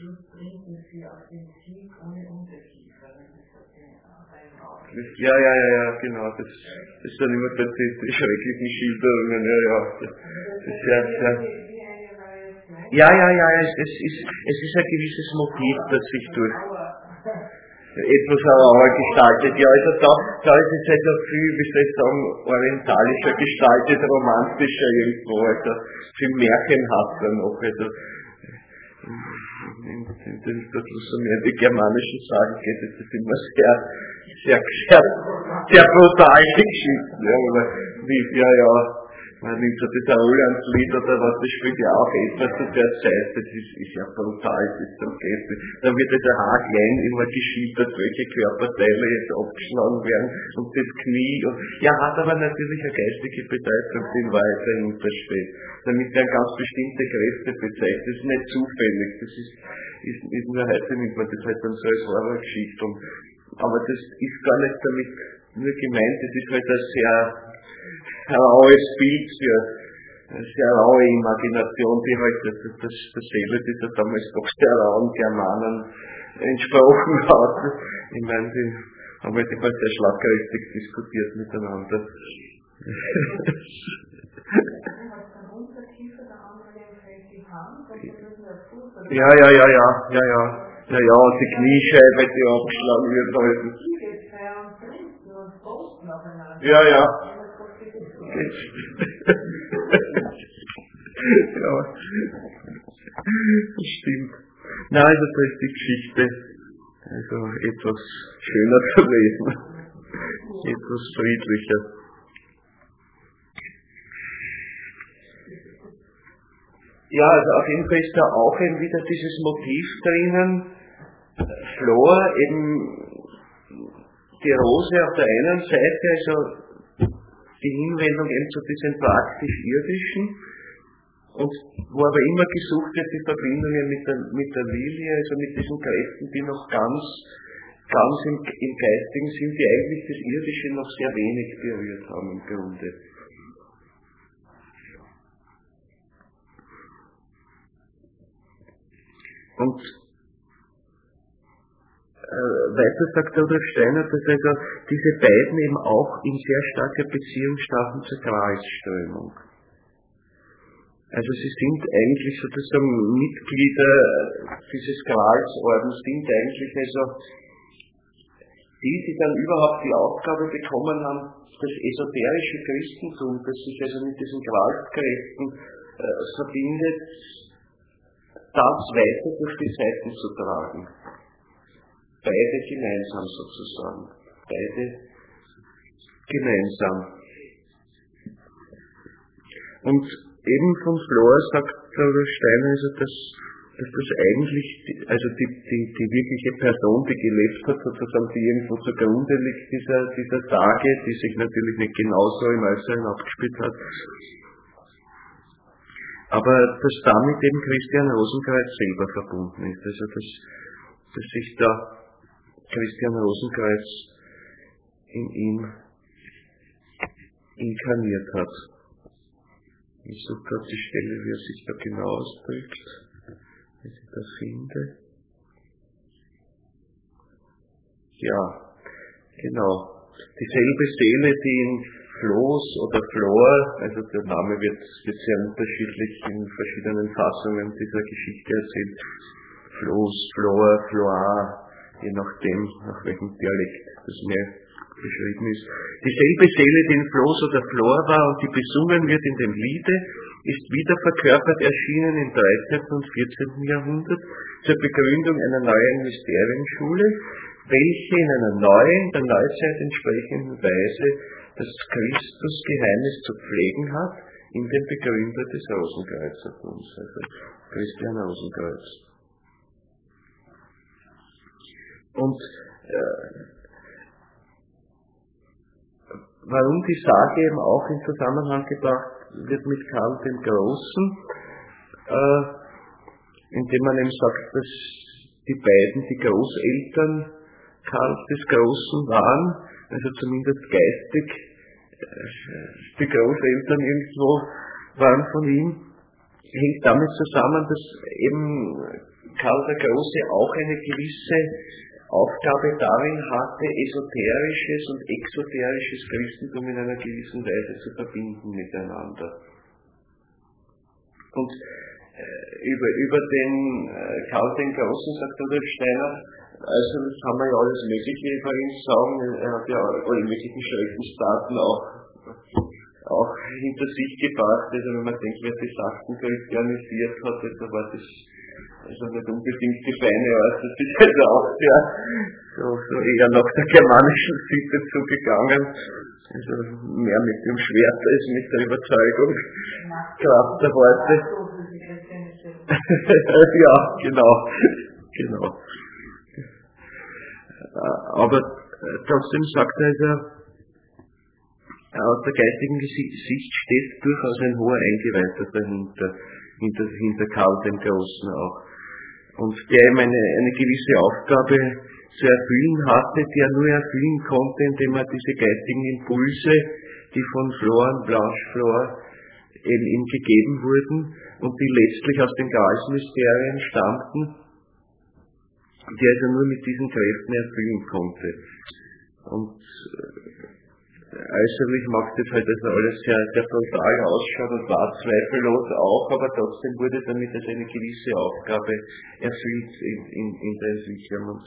Ja, ja, ja, ja, genau. Das, das sind immer die, die schrecklichen Schilderungen, ja, ja. Das, das ist ja, ja. Ja, ja, ja, es, es, ist, es ist ein gewisses Motiv, das sich durch etwas rauer gestaltet. Ja, also da, da ist es halt auch viel, wie soll ich sagen, orientalischer gestaltet, romantischer irgendwo, also viel märchenhafter noch. Also, in, in den so mehr die germanischen Sagen geht es ist immer sehr, sehr, sehr, sehr brutal die Geschichten. Ja, oder wie, ja, ja. Man nimmt so das Aulandslied oder was, das spielt ja auch etwas zu der Zeit, das ist, ist ja brutal, das ist am Gäste. Dann wird das haarklein immer geschildert, welche Körperteile jetzt abgeschlagen werden und das Knie und, ja, hat aber natürlich eine geistige Bedeutung, die in Wahrheit dahinter steht. Damit werden ganz bestimmte Kräfte bezeichnet, das ist nicht zufällig, das ist, ist, ist nur heute nimmt man das halt dann so als Horrorgeschichte. Aber das ist gar nicht damit nur gemeint, das ist halt ein sehr raues Bild für eine sehr raue Imagination, die halt das, das, das Seele dieser damals doch sehr rauen Germanen entsprochen hat. Ich meine, die haben halt immer sehr schlagkräftig diskutiert miteinander. Ja, ja, ja, ja, ja, ja. Ja, ja, und die Kniescheibe, die abgeschlagen wird, halt. Ja, ja. Ja, das stimmt. Na, also da ist die Geschichte also etwas schöner zu lesen, etwas friedlicher. Ja, also auf jeden Fall ist da auch eben wieder dieses Motiv drinnen, Flor, eben die Rose auf der einen Seite, also die Hinwendung eben zu diesem praktisch-irdischen, und wo aber immer gesucht wird, die Verbindungen mit der, mit der Lilie, also mit diesen Kräften, die noch ganz, ganz im, im Geistigen sind, die eigentlich das Irdische noch sehr wenig berührt haben im Grunde. Und weiter sagt Rudolf Steiner, dass also diese beiden eben auch in sehr starker Beziehung standen zur Gralsströmung. Also sie sind eigentlich sozusagen Mitglieder dieses Gralsordens, sind eigentlich also die, die dann überhaupt die Aufgabe bekommen haben, das esoterische Christentum, das sich also mit diesen Gralskräften äh, verbindet, das weiter durch die Zeiten zu tragen. Beide gemeinsam sozusagen. Beide gemeinsam. Und eben von Flor sagt Rudolf Steiner, also dass, dass das eigentlich, also die, die, die wirkliche Person, die gelebt hat, sozusagen, die irgendwo zugrunde liegt dieser, dieser Tage, die sich natürlich nicht genauso im Äußeren abgespielt hat, aber dass damit eben Christian Rosenkreuz selber verbunden ist, also dass, dass sich da Christian Rosenkreuz in ihm inkarniert hat. Ich suche gerade die Stelle, wie er sich da genau ausdrückt, wenn ich das finde. Ja, genau. Dieselbe Seele, die in Floß oder Flor, also der Name wird, wird sehr unterschiedlich in verschiedenen Fassungen dieser Geschichte erzählt. Floß, Flor, Floar, je nachdem, nach welchem Dialekt das mehr beschrieben ist. Dieselbe Seele, die in Floß oder Flor war und die besungen wird in dem Liede, ist wieder verkörpert erschienen im dreizehnten und vierzehnten Jahrhundert zur Begründung einer neuen Mysterienschule, welche in einer neuen, der Neuzeit entsprechenden Weise das Christusgeheimnis zu pflegen hat, in dem Begründer des Rosenkreuzertums, also Christian Rosenkreuz. Und äh, warum die Sage eben auch in Zusammenhang gebracht wird mit Karl dem Großen, äh, indem man eben sagt, dass die beiden die Großeltern Karls des Großen waren, also zumindest geistig äh, die Großeltern irgendwo waren von ihm, hängt damit zusammen, dass eben Karl der Große auch eine gewisse Aufgabe darin hatte, esoterisches und exoterisches Christentum in einer gewissen Weise zu verbinden miteinander. Und äh, über, über den äh, Karl den Großen, sagt Rudolf Steiner, also das kann man ja alles Mögliche über ihn sagen, er hat ja alle möglichen Schreckensdaten auch, auch hinter sich gebracht, also wenn man denkt, wer die Sachen christianisiert hat, also war das also nicht unbedingt die feine Art, das ist also auch sehr, so, so eher nach der germanischen Sitte zugegangen, also mehr mit dem Schwert als mit der Überzeugung, Kraft der Worte. Ja, genau, genau. Aber trotzdem sagt er, also, aus der geistigen Sicht steht durchaus ein hoher Eingeweihter dahinter, hinter, hinter Karl dem Großen auch. Und der ihm eine, eine gewisse Aufgabe zu erfüllen hatte, die er nur erfüllen konnte, indem er diese geistigen Impulse, die von Flor und Blanche Flor eben ihm gegeben wurden und die letztlich aus den Gralsmysterien stammten, die er also nur mit diesen Kräften erfüllen konnte. Und äußerlich macht das halt also alles sehr, sehr brutal ausschauen und war zweifellos auch, aber trotzdem wurde damit also eine gewisse Aufgabe erfüllt in, in, in der Entwicklung. Und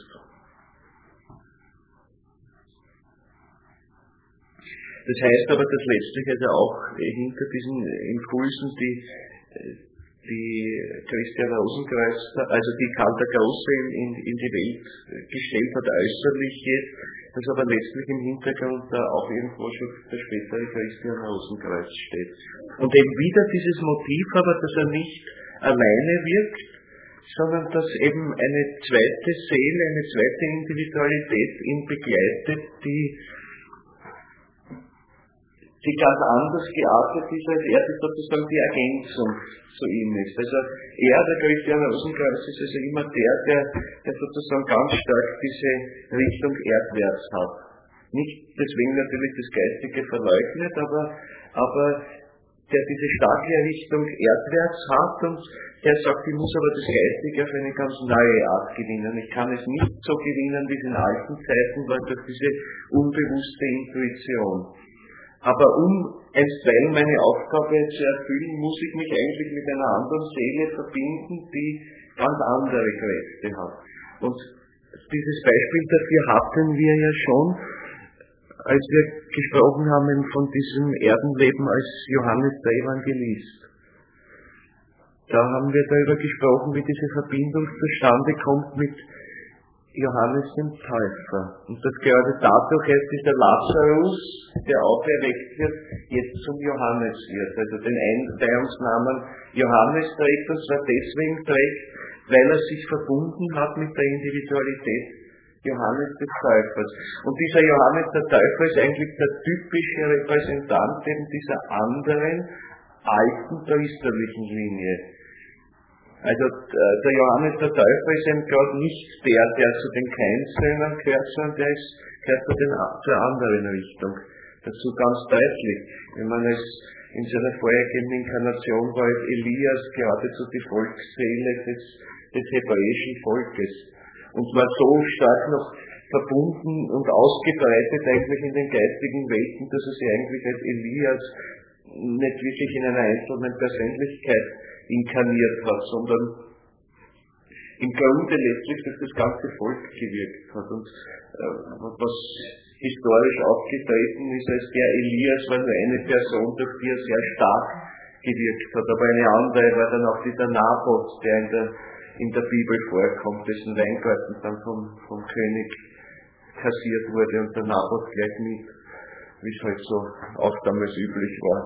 das heißt aber, dass letztlich also auch hinter diesen Impulsen, die, die Christian Rosenkreuz, also die Karl der Große in, in die Welt gestellt hat, äußerlich jetzt, dass aber letztlich im Hintergrund da auch irgendwo schon der spätere Christian Rosenkreuz steht. Und eben wieder dieses Motiv aber, dass er nicht alleine wirkt, sondern dass eben eine zweite Seele, eine zweite Individualität ihn begleitet, die die ganz anders geartet ist, als er das sozusagen die Ergänzung zu ihm ist. Also er, der Christian Rosenkreuz, ist also immer der, der, der sozusagen ganz stark diese Richtung erdwärts hat. Nicht deswegen natürlich das Geistige verleugnet, aber, aber der diese starke Richtung erdwärts hat und der sagt, ich muss aber das Geistige auf eine ganz neue Art gewinnen. Ich kann es nicht so gewinnen, wie es in alten Zeiten war, durch diese unbewusste Intuition. Aber um einstweilen meine Aufgabe zu erfüllen, muss ich mich eigentlich mit einer anderen Seele verbinden, die ganz andere Kräfte hat. Und dieses Beispiel dafür hatten wir ja schon, als wir gesprochen haben von diesem Erdenleben als Johannes der Evangelist. Da haben wir darüber gesprochen, wie diese Verbindung zustande kommt mit Johannes dem Täufer. Und dass gerade dadurch erst dieser Lazarus, der auferweckt wird, jetzt zum Johannes wird. Also den Einweihungsnamen Johannes trägt, und zwar deswegen trägt, weil er sich verbunden hat mit der Individualität Johannes des Täufers. Und dieser Johannes der Täufer ist eigentlich der typische Repräsentant eben dieser anderen, alten priesterlichen Linie. Also der Johannes der Täufer ist eben gerade nicht der, der zu den Keinsöhnern gehört, sondern der ist, gehört zu den, zur anderen Richtung. Dazu ganz deutlich. Wenn man es in seiner vorhergehenden Inkarnation war, als Elias geradezu die Volksseele des, des hebräischen Volkes. Und war so stark noch verbunden und ausgebreitet eigentlich in den geistigen Welten, dass er sich eigentlich als Elias nicht wirklich in einer einzelnen Persönlichkeit inkarniert hat, sondern im Grunde letztlich durch das ganze Volk gewirkt hat. Und äh, was historisch aufgetreten ist als der Elias, war nur eine Person, durch die er sehr stark gewirkt hat. Aber eine andere war dann auch dieser Naboth, der in der, in der Bibel vorkommt, dessen Weingarten dann vom, vom König kassiert wurde und der Naboth gleich mit, wie es halt so auch damals üblich war.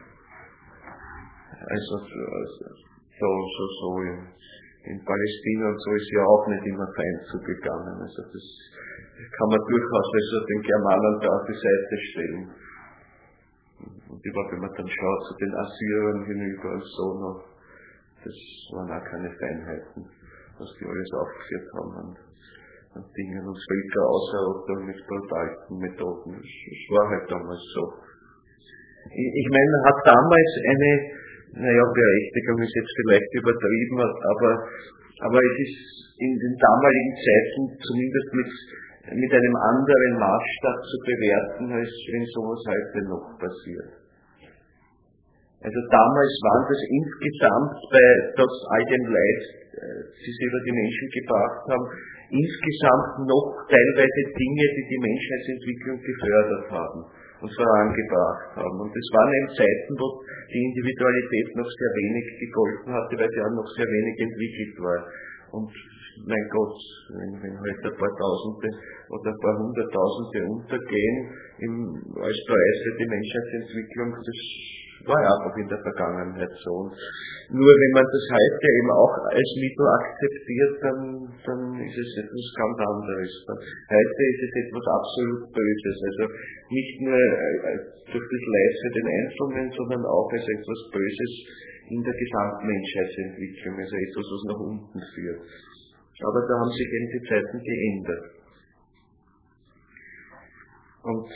Also so, so, so in, in Palästina und so ist ja auch nicht immer fein zugegangen. Also das kann man durchaus also den Germanen da auf die Seite stellen. Und überhaupt, wenn man dann schaut zu den Assyrern hinüber und so noch, das waren auch keine Feinheiten, was die alles aufgeführt haben an, an Dingen und Völker Außerordnung mit brutalsten Methoden. Das, das war halt damals so. Ich, ich meine, man hat damals eine, naja, Berechtigung ist jetzt vielleicht übertrieben, aber, aber es ist in den damaligen Zeiten zumindest mit, mit einem anderen Maßstab zu bewerten, als wenn sowas heute noch passiert. Also damals waren das insgesamt, bei trotz all dem Leid, die sie über die Menschen gebracht haben, insgesamt noch teilweise Dinge, die die Menschheitsentwicklung gefördert haben und vorangebracht haben. Und das waren eben Zeiten, wo die Individualität noch sehr wenig gegolten hatte, weil sie auch noch sehr wenig entwickelt war. Und mein Gott, wenn, wenn halt ein paar Tausende oder ein paar Hunderttausende untergehen im, als Preis für die Menschheitsentwicklung, das war ja einfach in der Vergangenheit so. Und nur wenn man das heute eben auch als Mittel akzeptiert, dann, dann ist es etwas ganz anderes. Heute ist es etwas absolut Böses. Also nicht nur durch das Leid für den Einzelnen, sondern auch als etwas Böses in der gesamten Menschheitsentwicklung. Also etwas, was nach unten führt. Aber da haben sich eben die Zeiten geändert. Und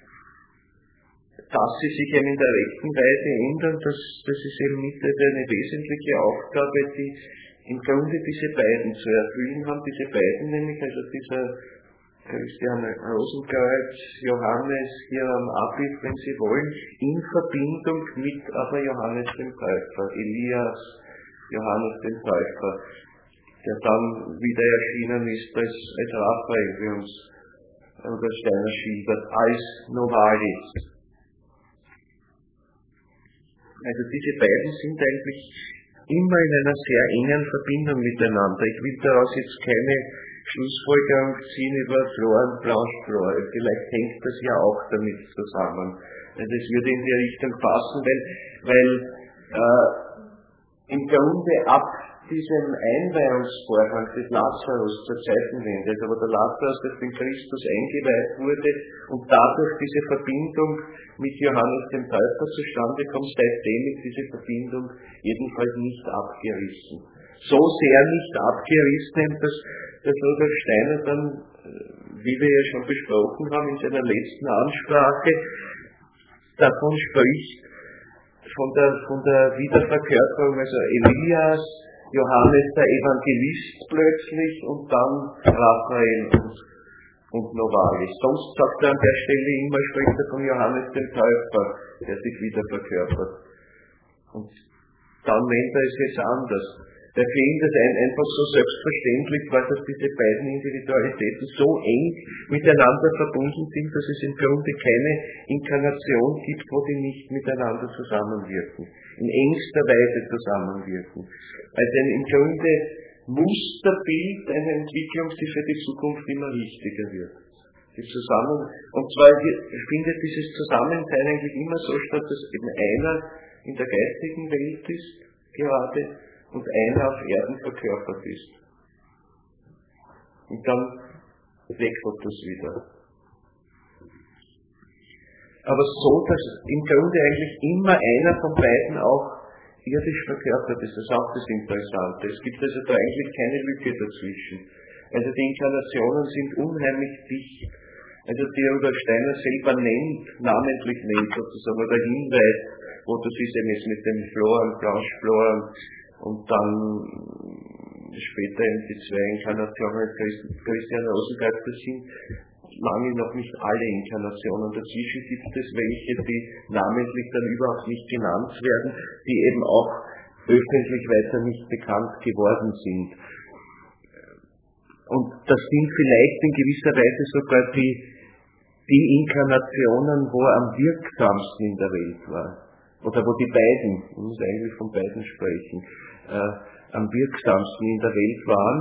dass sie sich eben in der rechten Weise ändern, das, das ist eben mit eine wesentliche Aufgabe, die im Grunde diese beiden zu erfüllen haben. Diese beiden nämlich, also dieser Christian Rosenkreuz, Johannes hier am Abbild, wenn Sie wollen, in Verbindung mit aber Johannes dem Täufer, Elias, Johannes dem Täufer, der dann wieder erschienen ist als, als Raphael, wie uns Rudolf Steiner schildert, als Novalis. Also diese beiden sind eigentlich immer in einer sehr engen Verbindung miteinander. Ich will daraus jetzt keine Schlussfolgerung ziehen über Flor und Blanche-Flor. Vielleicht hängt das ja auch damit zusammen. Also es würde in die Richtung passen, weil, weil äh, im Grunde ab diesem Einweihungsvorgang des Lazarus zur Zeitenwende, also wo der Lazarus durch den Christus eingeweiht wurde und dadurch diese Verbindung mit Johannes dem Täufer zustande kommt, seitdem ist diese Verbindung jedenfalls nicht abgerissen. So sehr nicht abgerissen, dass, dass Rudolf Steiner dann, wie wir ja schon besprochen haben, in seiner letzten Ansprache davon spricht, von der, von der Wiederverkörperung, also Elias, Johannes der Evangelist plötzlich und dann Raphael und, und Novalis. Sonst sagt er an der Stelle immer, spricht er von Johannes dem Täufer, der sich wieder verkörpert. Und dann nennt er es jetzt anders. Weil für ihn das ein, einfach so selbstverständlich war, dass diese beiden Individualitäten so eng miteinander verbunden sind, dass es im Grunde keine Inkarnation gibt, wo die nicht miteinander zusammenwirken. In engster Weise zusammenwirken. Also ein im Grunde Musterbild einer Entwicklung, die für die Zukunft immer wichtiger wird. Die zusammen, und zwar findet dieses Zusammensein eigentlich immer so statt, dass eben einer in der geistigen Welt ist, gerade, und einer auf Erden verkörpert ist. Und dann wechselt das wieder. Aber so, dass im Grunde eigentlich immer einer von beiden auch irdisch verkörpert ist, das ist auch das Interessante. Es gibt also da eigentlich keine Lücke dazwischen. Also die Inkarnationen sind unheimlich dicht. Also die Rudolf Steiner selber nennt, namentlich nennt sozusagen, oder Hinweis, wo das ist eben jetzt mit dem Floren, Blanche-Floren, und dann später eben die zwei Inkarnationen Christian Rosenberg, das sind lange noch nicht alle Inkarnationen. Dazwischen gibt es welche, die namentlich dann überhaupt nicht genannt werden, die eben auch öffentlich weiter nicht bekannt geworden sind. Und das sind vielleicht in gewisser Weise sogar die, die Inkarnationen, wo er am wirksamsten in der Welt war. Oder wo die beiden, ich muss eigentlich von beiden sprechen, äh, am wirksamsten in der Welt waren.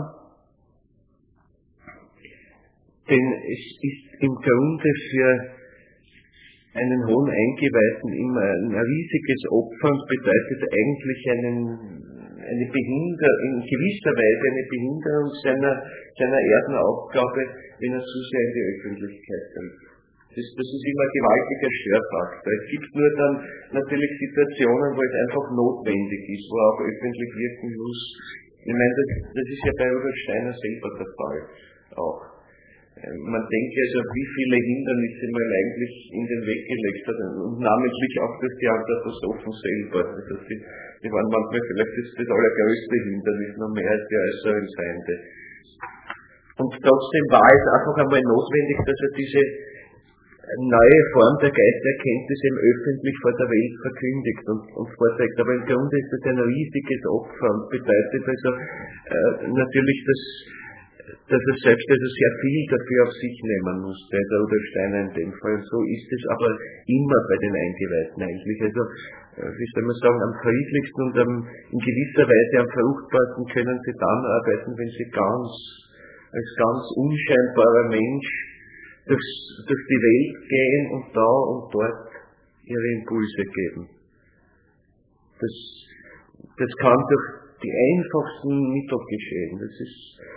Denn es ist im Grunde für einen hohen Eingeweihten immer ein riesiges Opfer und bedeutet eigentlich einen, eine Behinderung, in gewisser Weise eine Behinderung seiner, seiner Erdenaufgabe, wenn er zu sehr in die Öffentlichkeit kommt. Das, das ist immer ein gewaltiger Störfaktor. Es gibt nur dann natürlich Situationen, wo es einfach notwendig ist, wo er auch öffentlich wirken muss. Ich meine, das, das ist ja bei Rudolf Steiner selber der Fall auch. Man denkt also, wie viele Hindernisse man eigentlich in den Weg gelegt hat, und namentlich auch durch die Anthroposophen selber. Also die, die waren manchmal vielleicht das, das allergrößte Hindernis, noch mehr als die äußeren Feinde. Und trotzdem war es einfach einmal notwendig, dass er diese neue Form der Geistererkenntnis eben öffentlich vor der Welt verkündigt und, und vorträgt. Aber im Grunde ist das ein riesiges Opfer und bedeutet also äh, natürlich, dass, dass er selbst also sehr viel dafür auf sich nehmen musste, also Rudolf Steiner in dem Fall. So ist es aber immer bei den Eingeweihten eigentlich. Also, äh, wie soll man sagen, am friedlichsten und am, in gewisser Weise am fruchtbarsten können sie dann arbeiten, wenn sie ganz, als ganz unscheinbarer Mensch Durch, durch die Welt gehen und da und dort ihre Impulse geben. Das, das kann durch die einfachsten Mittel geschehen. Das ist,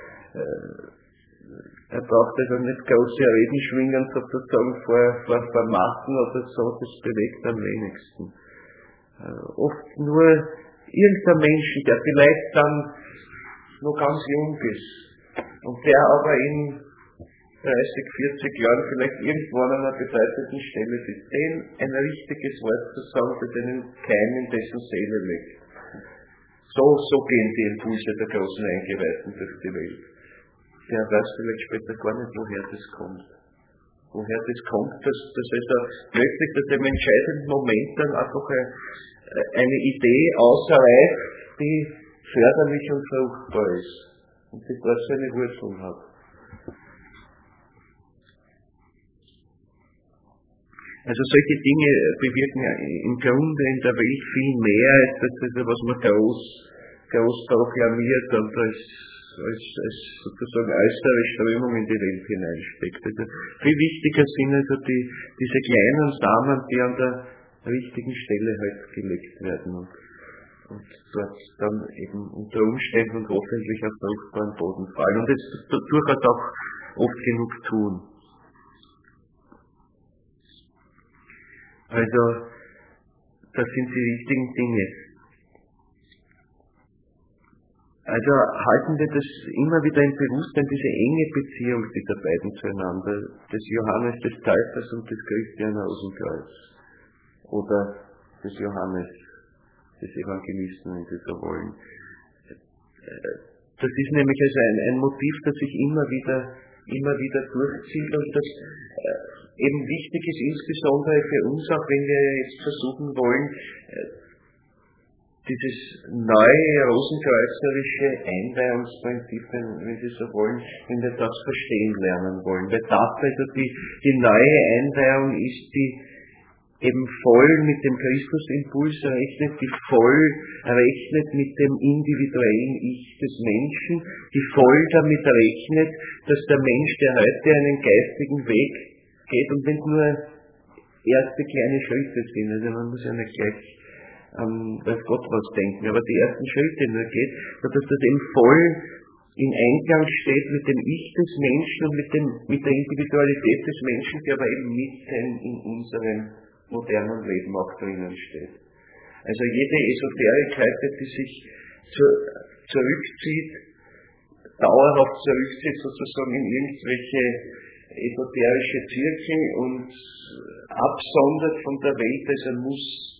äh, er braucht also nicht große Reden schwingen, sozusagen vor, vor, vor Massen oder so, das bewegt am wenigsten. Äh, oft nur irgendein Mensch, der vielleicht dann noch ganz jung ist und der aber in dreißig, vierzig Jahren vielleicht irgendwo an einer bedeutenden Stelle sitzt, dem ein richtiges Wort zu sagen, das einen Keim in dessen Seele legt. So, so gehen die Impulse der großen Eingeweihten durch die Welt. Der weiß vielleicht später gar nicht, woher das kommt. Woher das kommt, dass, dass also plötzlich, dass im entscheidenden Moment dann einfach eine, eine Idee ausreift, die förderlich und fruchtbar ist und die dort seine Wurzeln hat. Also solche Dinge bewirken im Grunde in der Welt viel mehr, als das, was man groß, groß proklamiert und als, als, als sozusagen äußere Strömung in die Welt hineinsteckt. Also viel wichtiger sind also die, diese kleinen Samen, die an der richtigen Stelle halt gelegt werden und, und dort dann eben unter Umständen und hoffentlich auf fruchtbaren Boden fallen und das durchaus auch oft genug tun. Also, das sind die wichtigen Dinge. Also halten wir das immer wieder im Bewusstsein, diese enge Beziehung dieser beiden zueinander, des Johannes des Täufers und des Christian Rosenkreuz. Oder des Johannes, des Evangelisten, wenn Sie so wollen. Das ist nämlich also ein, ein Motiv, das sich immer wieder, immer wieder durchzieht und das äh, eben wichtig ist, insbesondere für uns, auch wenn wir jetzt versuchen wollen, äh, dieses neue rosenkreuzerische Einweihungsprinzip, wenn Sie so wollen, wenn wir das verstehen lernen wollen. Weil das also die, die neue Einweihung ist, die eben voll mit dem Christusimpuls rechnet, die voll rechnet mit dem individuellen Ich des Menschen, die voll damit rechnet, dass der Mensch, der heute einen geistigen Weg geht, und wenn es nur erste kleine Schritte sind, also man muss ja nicht gleich an ähm, weiß Gott was denken, aber die ersten Schritte nur geht, dass das eben voll in Einklang steht mit dem Ich des Menschen und mit, dem, mit der Individualität des Menschen, die aber eben mitten in unserem modernen Leben auch drinnen steht. Also jede Esoterikheit, die sich zu, zurückzieht, dauerhaft zurückzieht sozusagen in irgendwelche esoterische Zirkel und absondert von der Welt, also muss,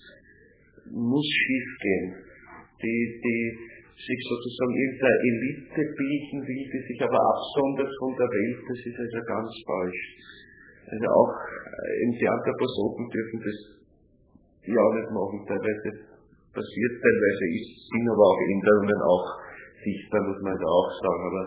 muss schief gehen. Die, die sich sozusagen irgendeine Elite bilden will, die sich aber absondert von der Welt, das ist also ganz falsch. Also auch äh, die Anthroposophen dürfen das ja auch nicht machen, teilweise passiert, teilweise ist, sind aber auch Änderungen auch sichtbar, muss man da auch sagen. Aber,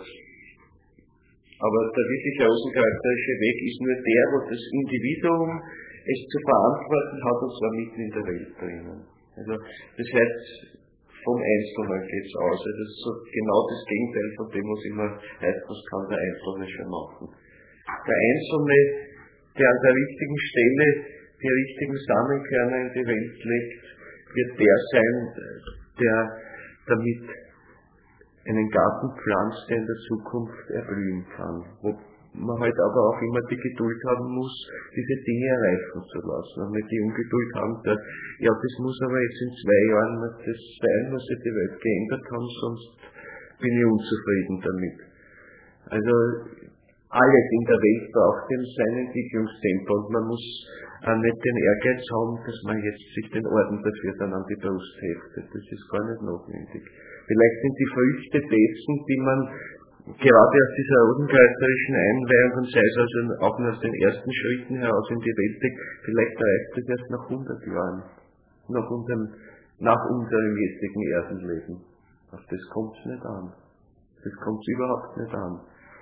aber der wirklich rosenkreuzerische Weg ist nur der, wo das Individuum es zu verantworten hat, und zwar mitten in der Welt drinnen. Also das heißt, vom Einzelnen geht es aus. Also das ist so genau das Gegenteil von dem, was immer heißt, was kann der Einzelne schon machen. Der Einzelne, der an der richtigen Stelle die richtigen Samenkörner in die Welt legt, wird der sein, der damit einen Garten pflanzt, der in der Zukunft erblühen kann. Wo man halt aber auch immer die Geduld haben muss, diese Dinge erreichen zu lassen. Und nicht die Ungeduld haben, dass, ja, das muss aber jetzt in zwei Jahren das sein, was sich die Welt geändert haben, sonst bin ich unzufrieden damit. Also alles in der Welt braucht eben sein Entwicklungstempo und man muss auch nicht den Ehrgeiz haben, dass man jetzt sich den Orden dafür dann an die Brust heftet. Das ist gar nicht notwendig. Vielleicht sind die Früchte dessen, die man gerade aus dieser rosenkreutzerischen Einweihung und sei es also auch nur aus den ersten Schritten heraus in die Welt legt, vielleicht reicht das erst nach hundert Jahren, nach unserem, nach unserem jetzigen Erdenleben. Auf das kommt es nicht an. Das kommt es überhaupt nicht an.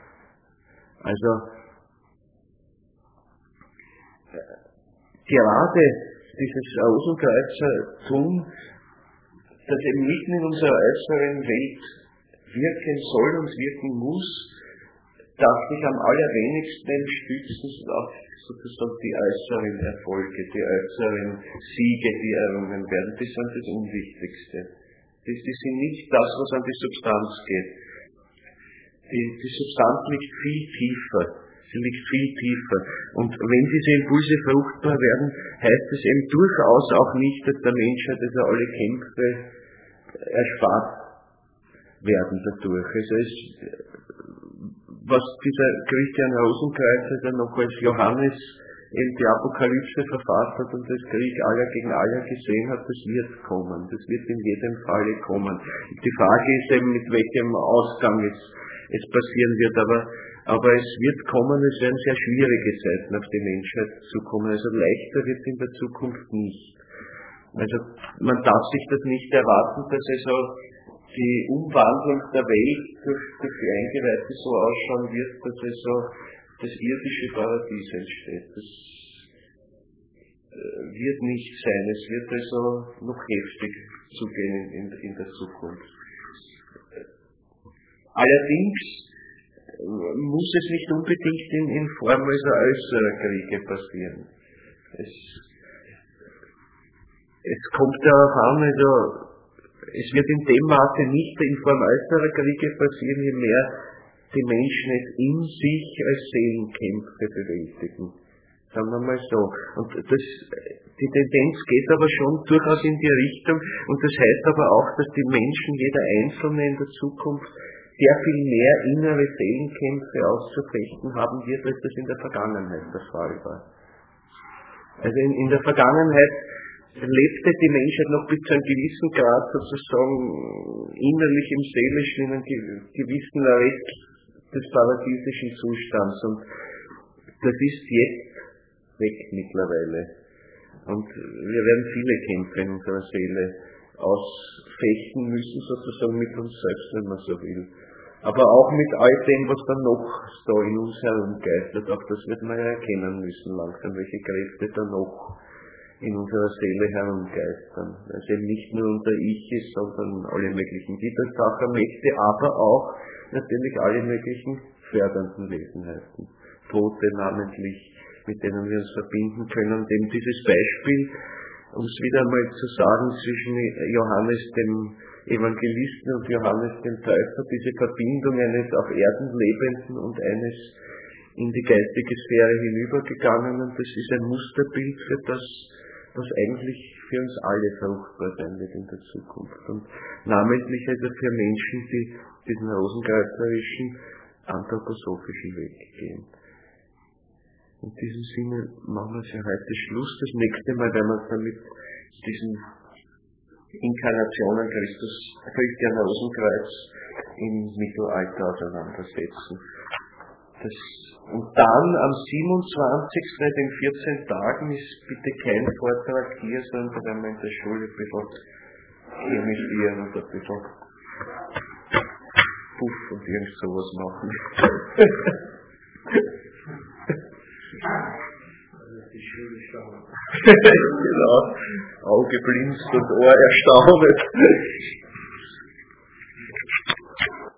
Also, gerade dieses Rosenkreuzertum, das eben mitten in unserer äußeren Welt wirken soll und wirken muss, darf sich am allerwenigsten stützen auf sozusagen die äußeren Erfolge, die äußeren Siege, die errungen werden. Das sind das Unwichtigste. Das, das sind nicht das, was an die Substanz geht. Die, die Substanz liegt viel tiefer. Sie liegt viel tiefer. Und wenn diese Impulse fruchtbar werden, heißt es eben durchaus auch nicht, dass der Menschheit also alle Kämpfe erspart werden dadurch. Also es, was dieser Christian Rosenkreuzer dann noch als Johannes eben die Apokalypse verfasst hat und das Krieg aller gegen aller gesehen hat, das wird kommen. Das wird in jedem Falle kommen. Die Frage ist eben, mit welchem Ausgang es, es passieren wird, aber, aber es wird kommen, es werden sehr schwierige Zeiten auf die Menschheit zukommen. Also leichter wird es in der Zukunft nicht. Also man darf sich das nicht erwarten, dass also die Umwandlung der Welt durch, durch die Eingeweihte so ausschauen wird, dass also das irdische Paradies entsteht. Das wird nicht sein. Es wird also noch heftig zugehen in, in der Zukunft. Allerdings muss es nicht unbedingt in, in Form also äußerer Kriege passieren. Es, es kommt darauf an, also es wird in dem Maße nicht in Form äußerer Kriege passieren, je mehr die Menschen es in sich als Seelenkämpfe bewältigen. Sagen wir mal so. Und das, die Tendenz geht aber schon durchaus in die Richtung, und das heißt aber auch, dass die Menschen, jeder Einzelne in der Zukunft, sehr viel mehr innere Seelenkämpfe auszufechten haben wird, als das in der Vergangenheit der Fall war. Also in, in der Vergangenheit lebte die Menschheit noch bis zu einem gewissen Grad sozusagen innerlich im Seelischen in einem gewissen Rest des paradiesischen Zustands. Und das ist jetzt weg mittlerweile. Und wir werden viele Kämpfe in unserer Seele ausfechten müssen, sozusagen mit uns selbst, wenn man so will. Aber auch mit all dem, was dann noch so in uns herumgeistert. Auch das wird man ja erkennen müssen langsam, welche Kräfte da noch in unserer Seele herumgeistern. Weil es eben nicht nur unser Ich ist, sondern alle möglichen Widersachermächte, aber auch natürlich alle möglichen fördernden Wesenheiten. Tote namentlich, mit denen wir uns verbinden können. Und eben dieses Beispiel, um es wieder einmal zu sagen, zwischen Johannes dem Evangelisten und Johannes dem Täufer, diese Verbindung eines auf Erden Lebenden und eines in die geistige Sphäre hinübergegangenen, das ist ein Musterbild für das, was eigentlich für uns alle fruchtbar sein wird in der Zukunft. Und namentlich also für Menschen, die diesen rosenkreuzerischen, anthroposophischen Weg gehen. In diesem Sinne machen wir für heute Schluss. Das nächste Mal werden wir uns dann mit diesen Inkarnationen Christus, Christi am Rosenkreuz im Mittelalter auseinandersetzen. Das, und dann am siebenundzwanzigsten in vierzehn Tagen ist bitte kein Vortrag hier, sondern da werden wir in der Schule ein bisschen chemisieren und ein bisschen Puff und irgend sowas machen. Die Schule schauen. Genau. Auge blinzt und Ohr erstaunet.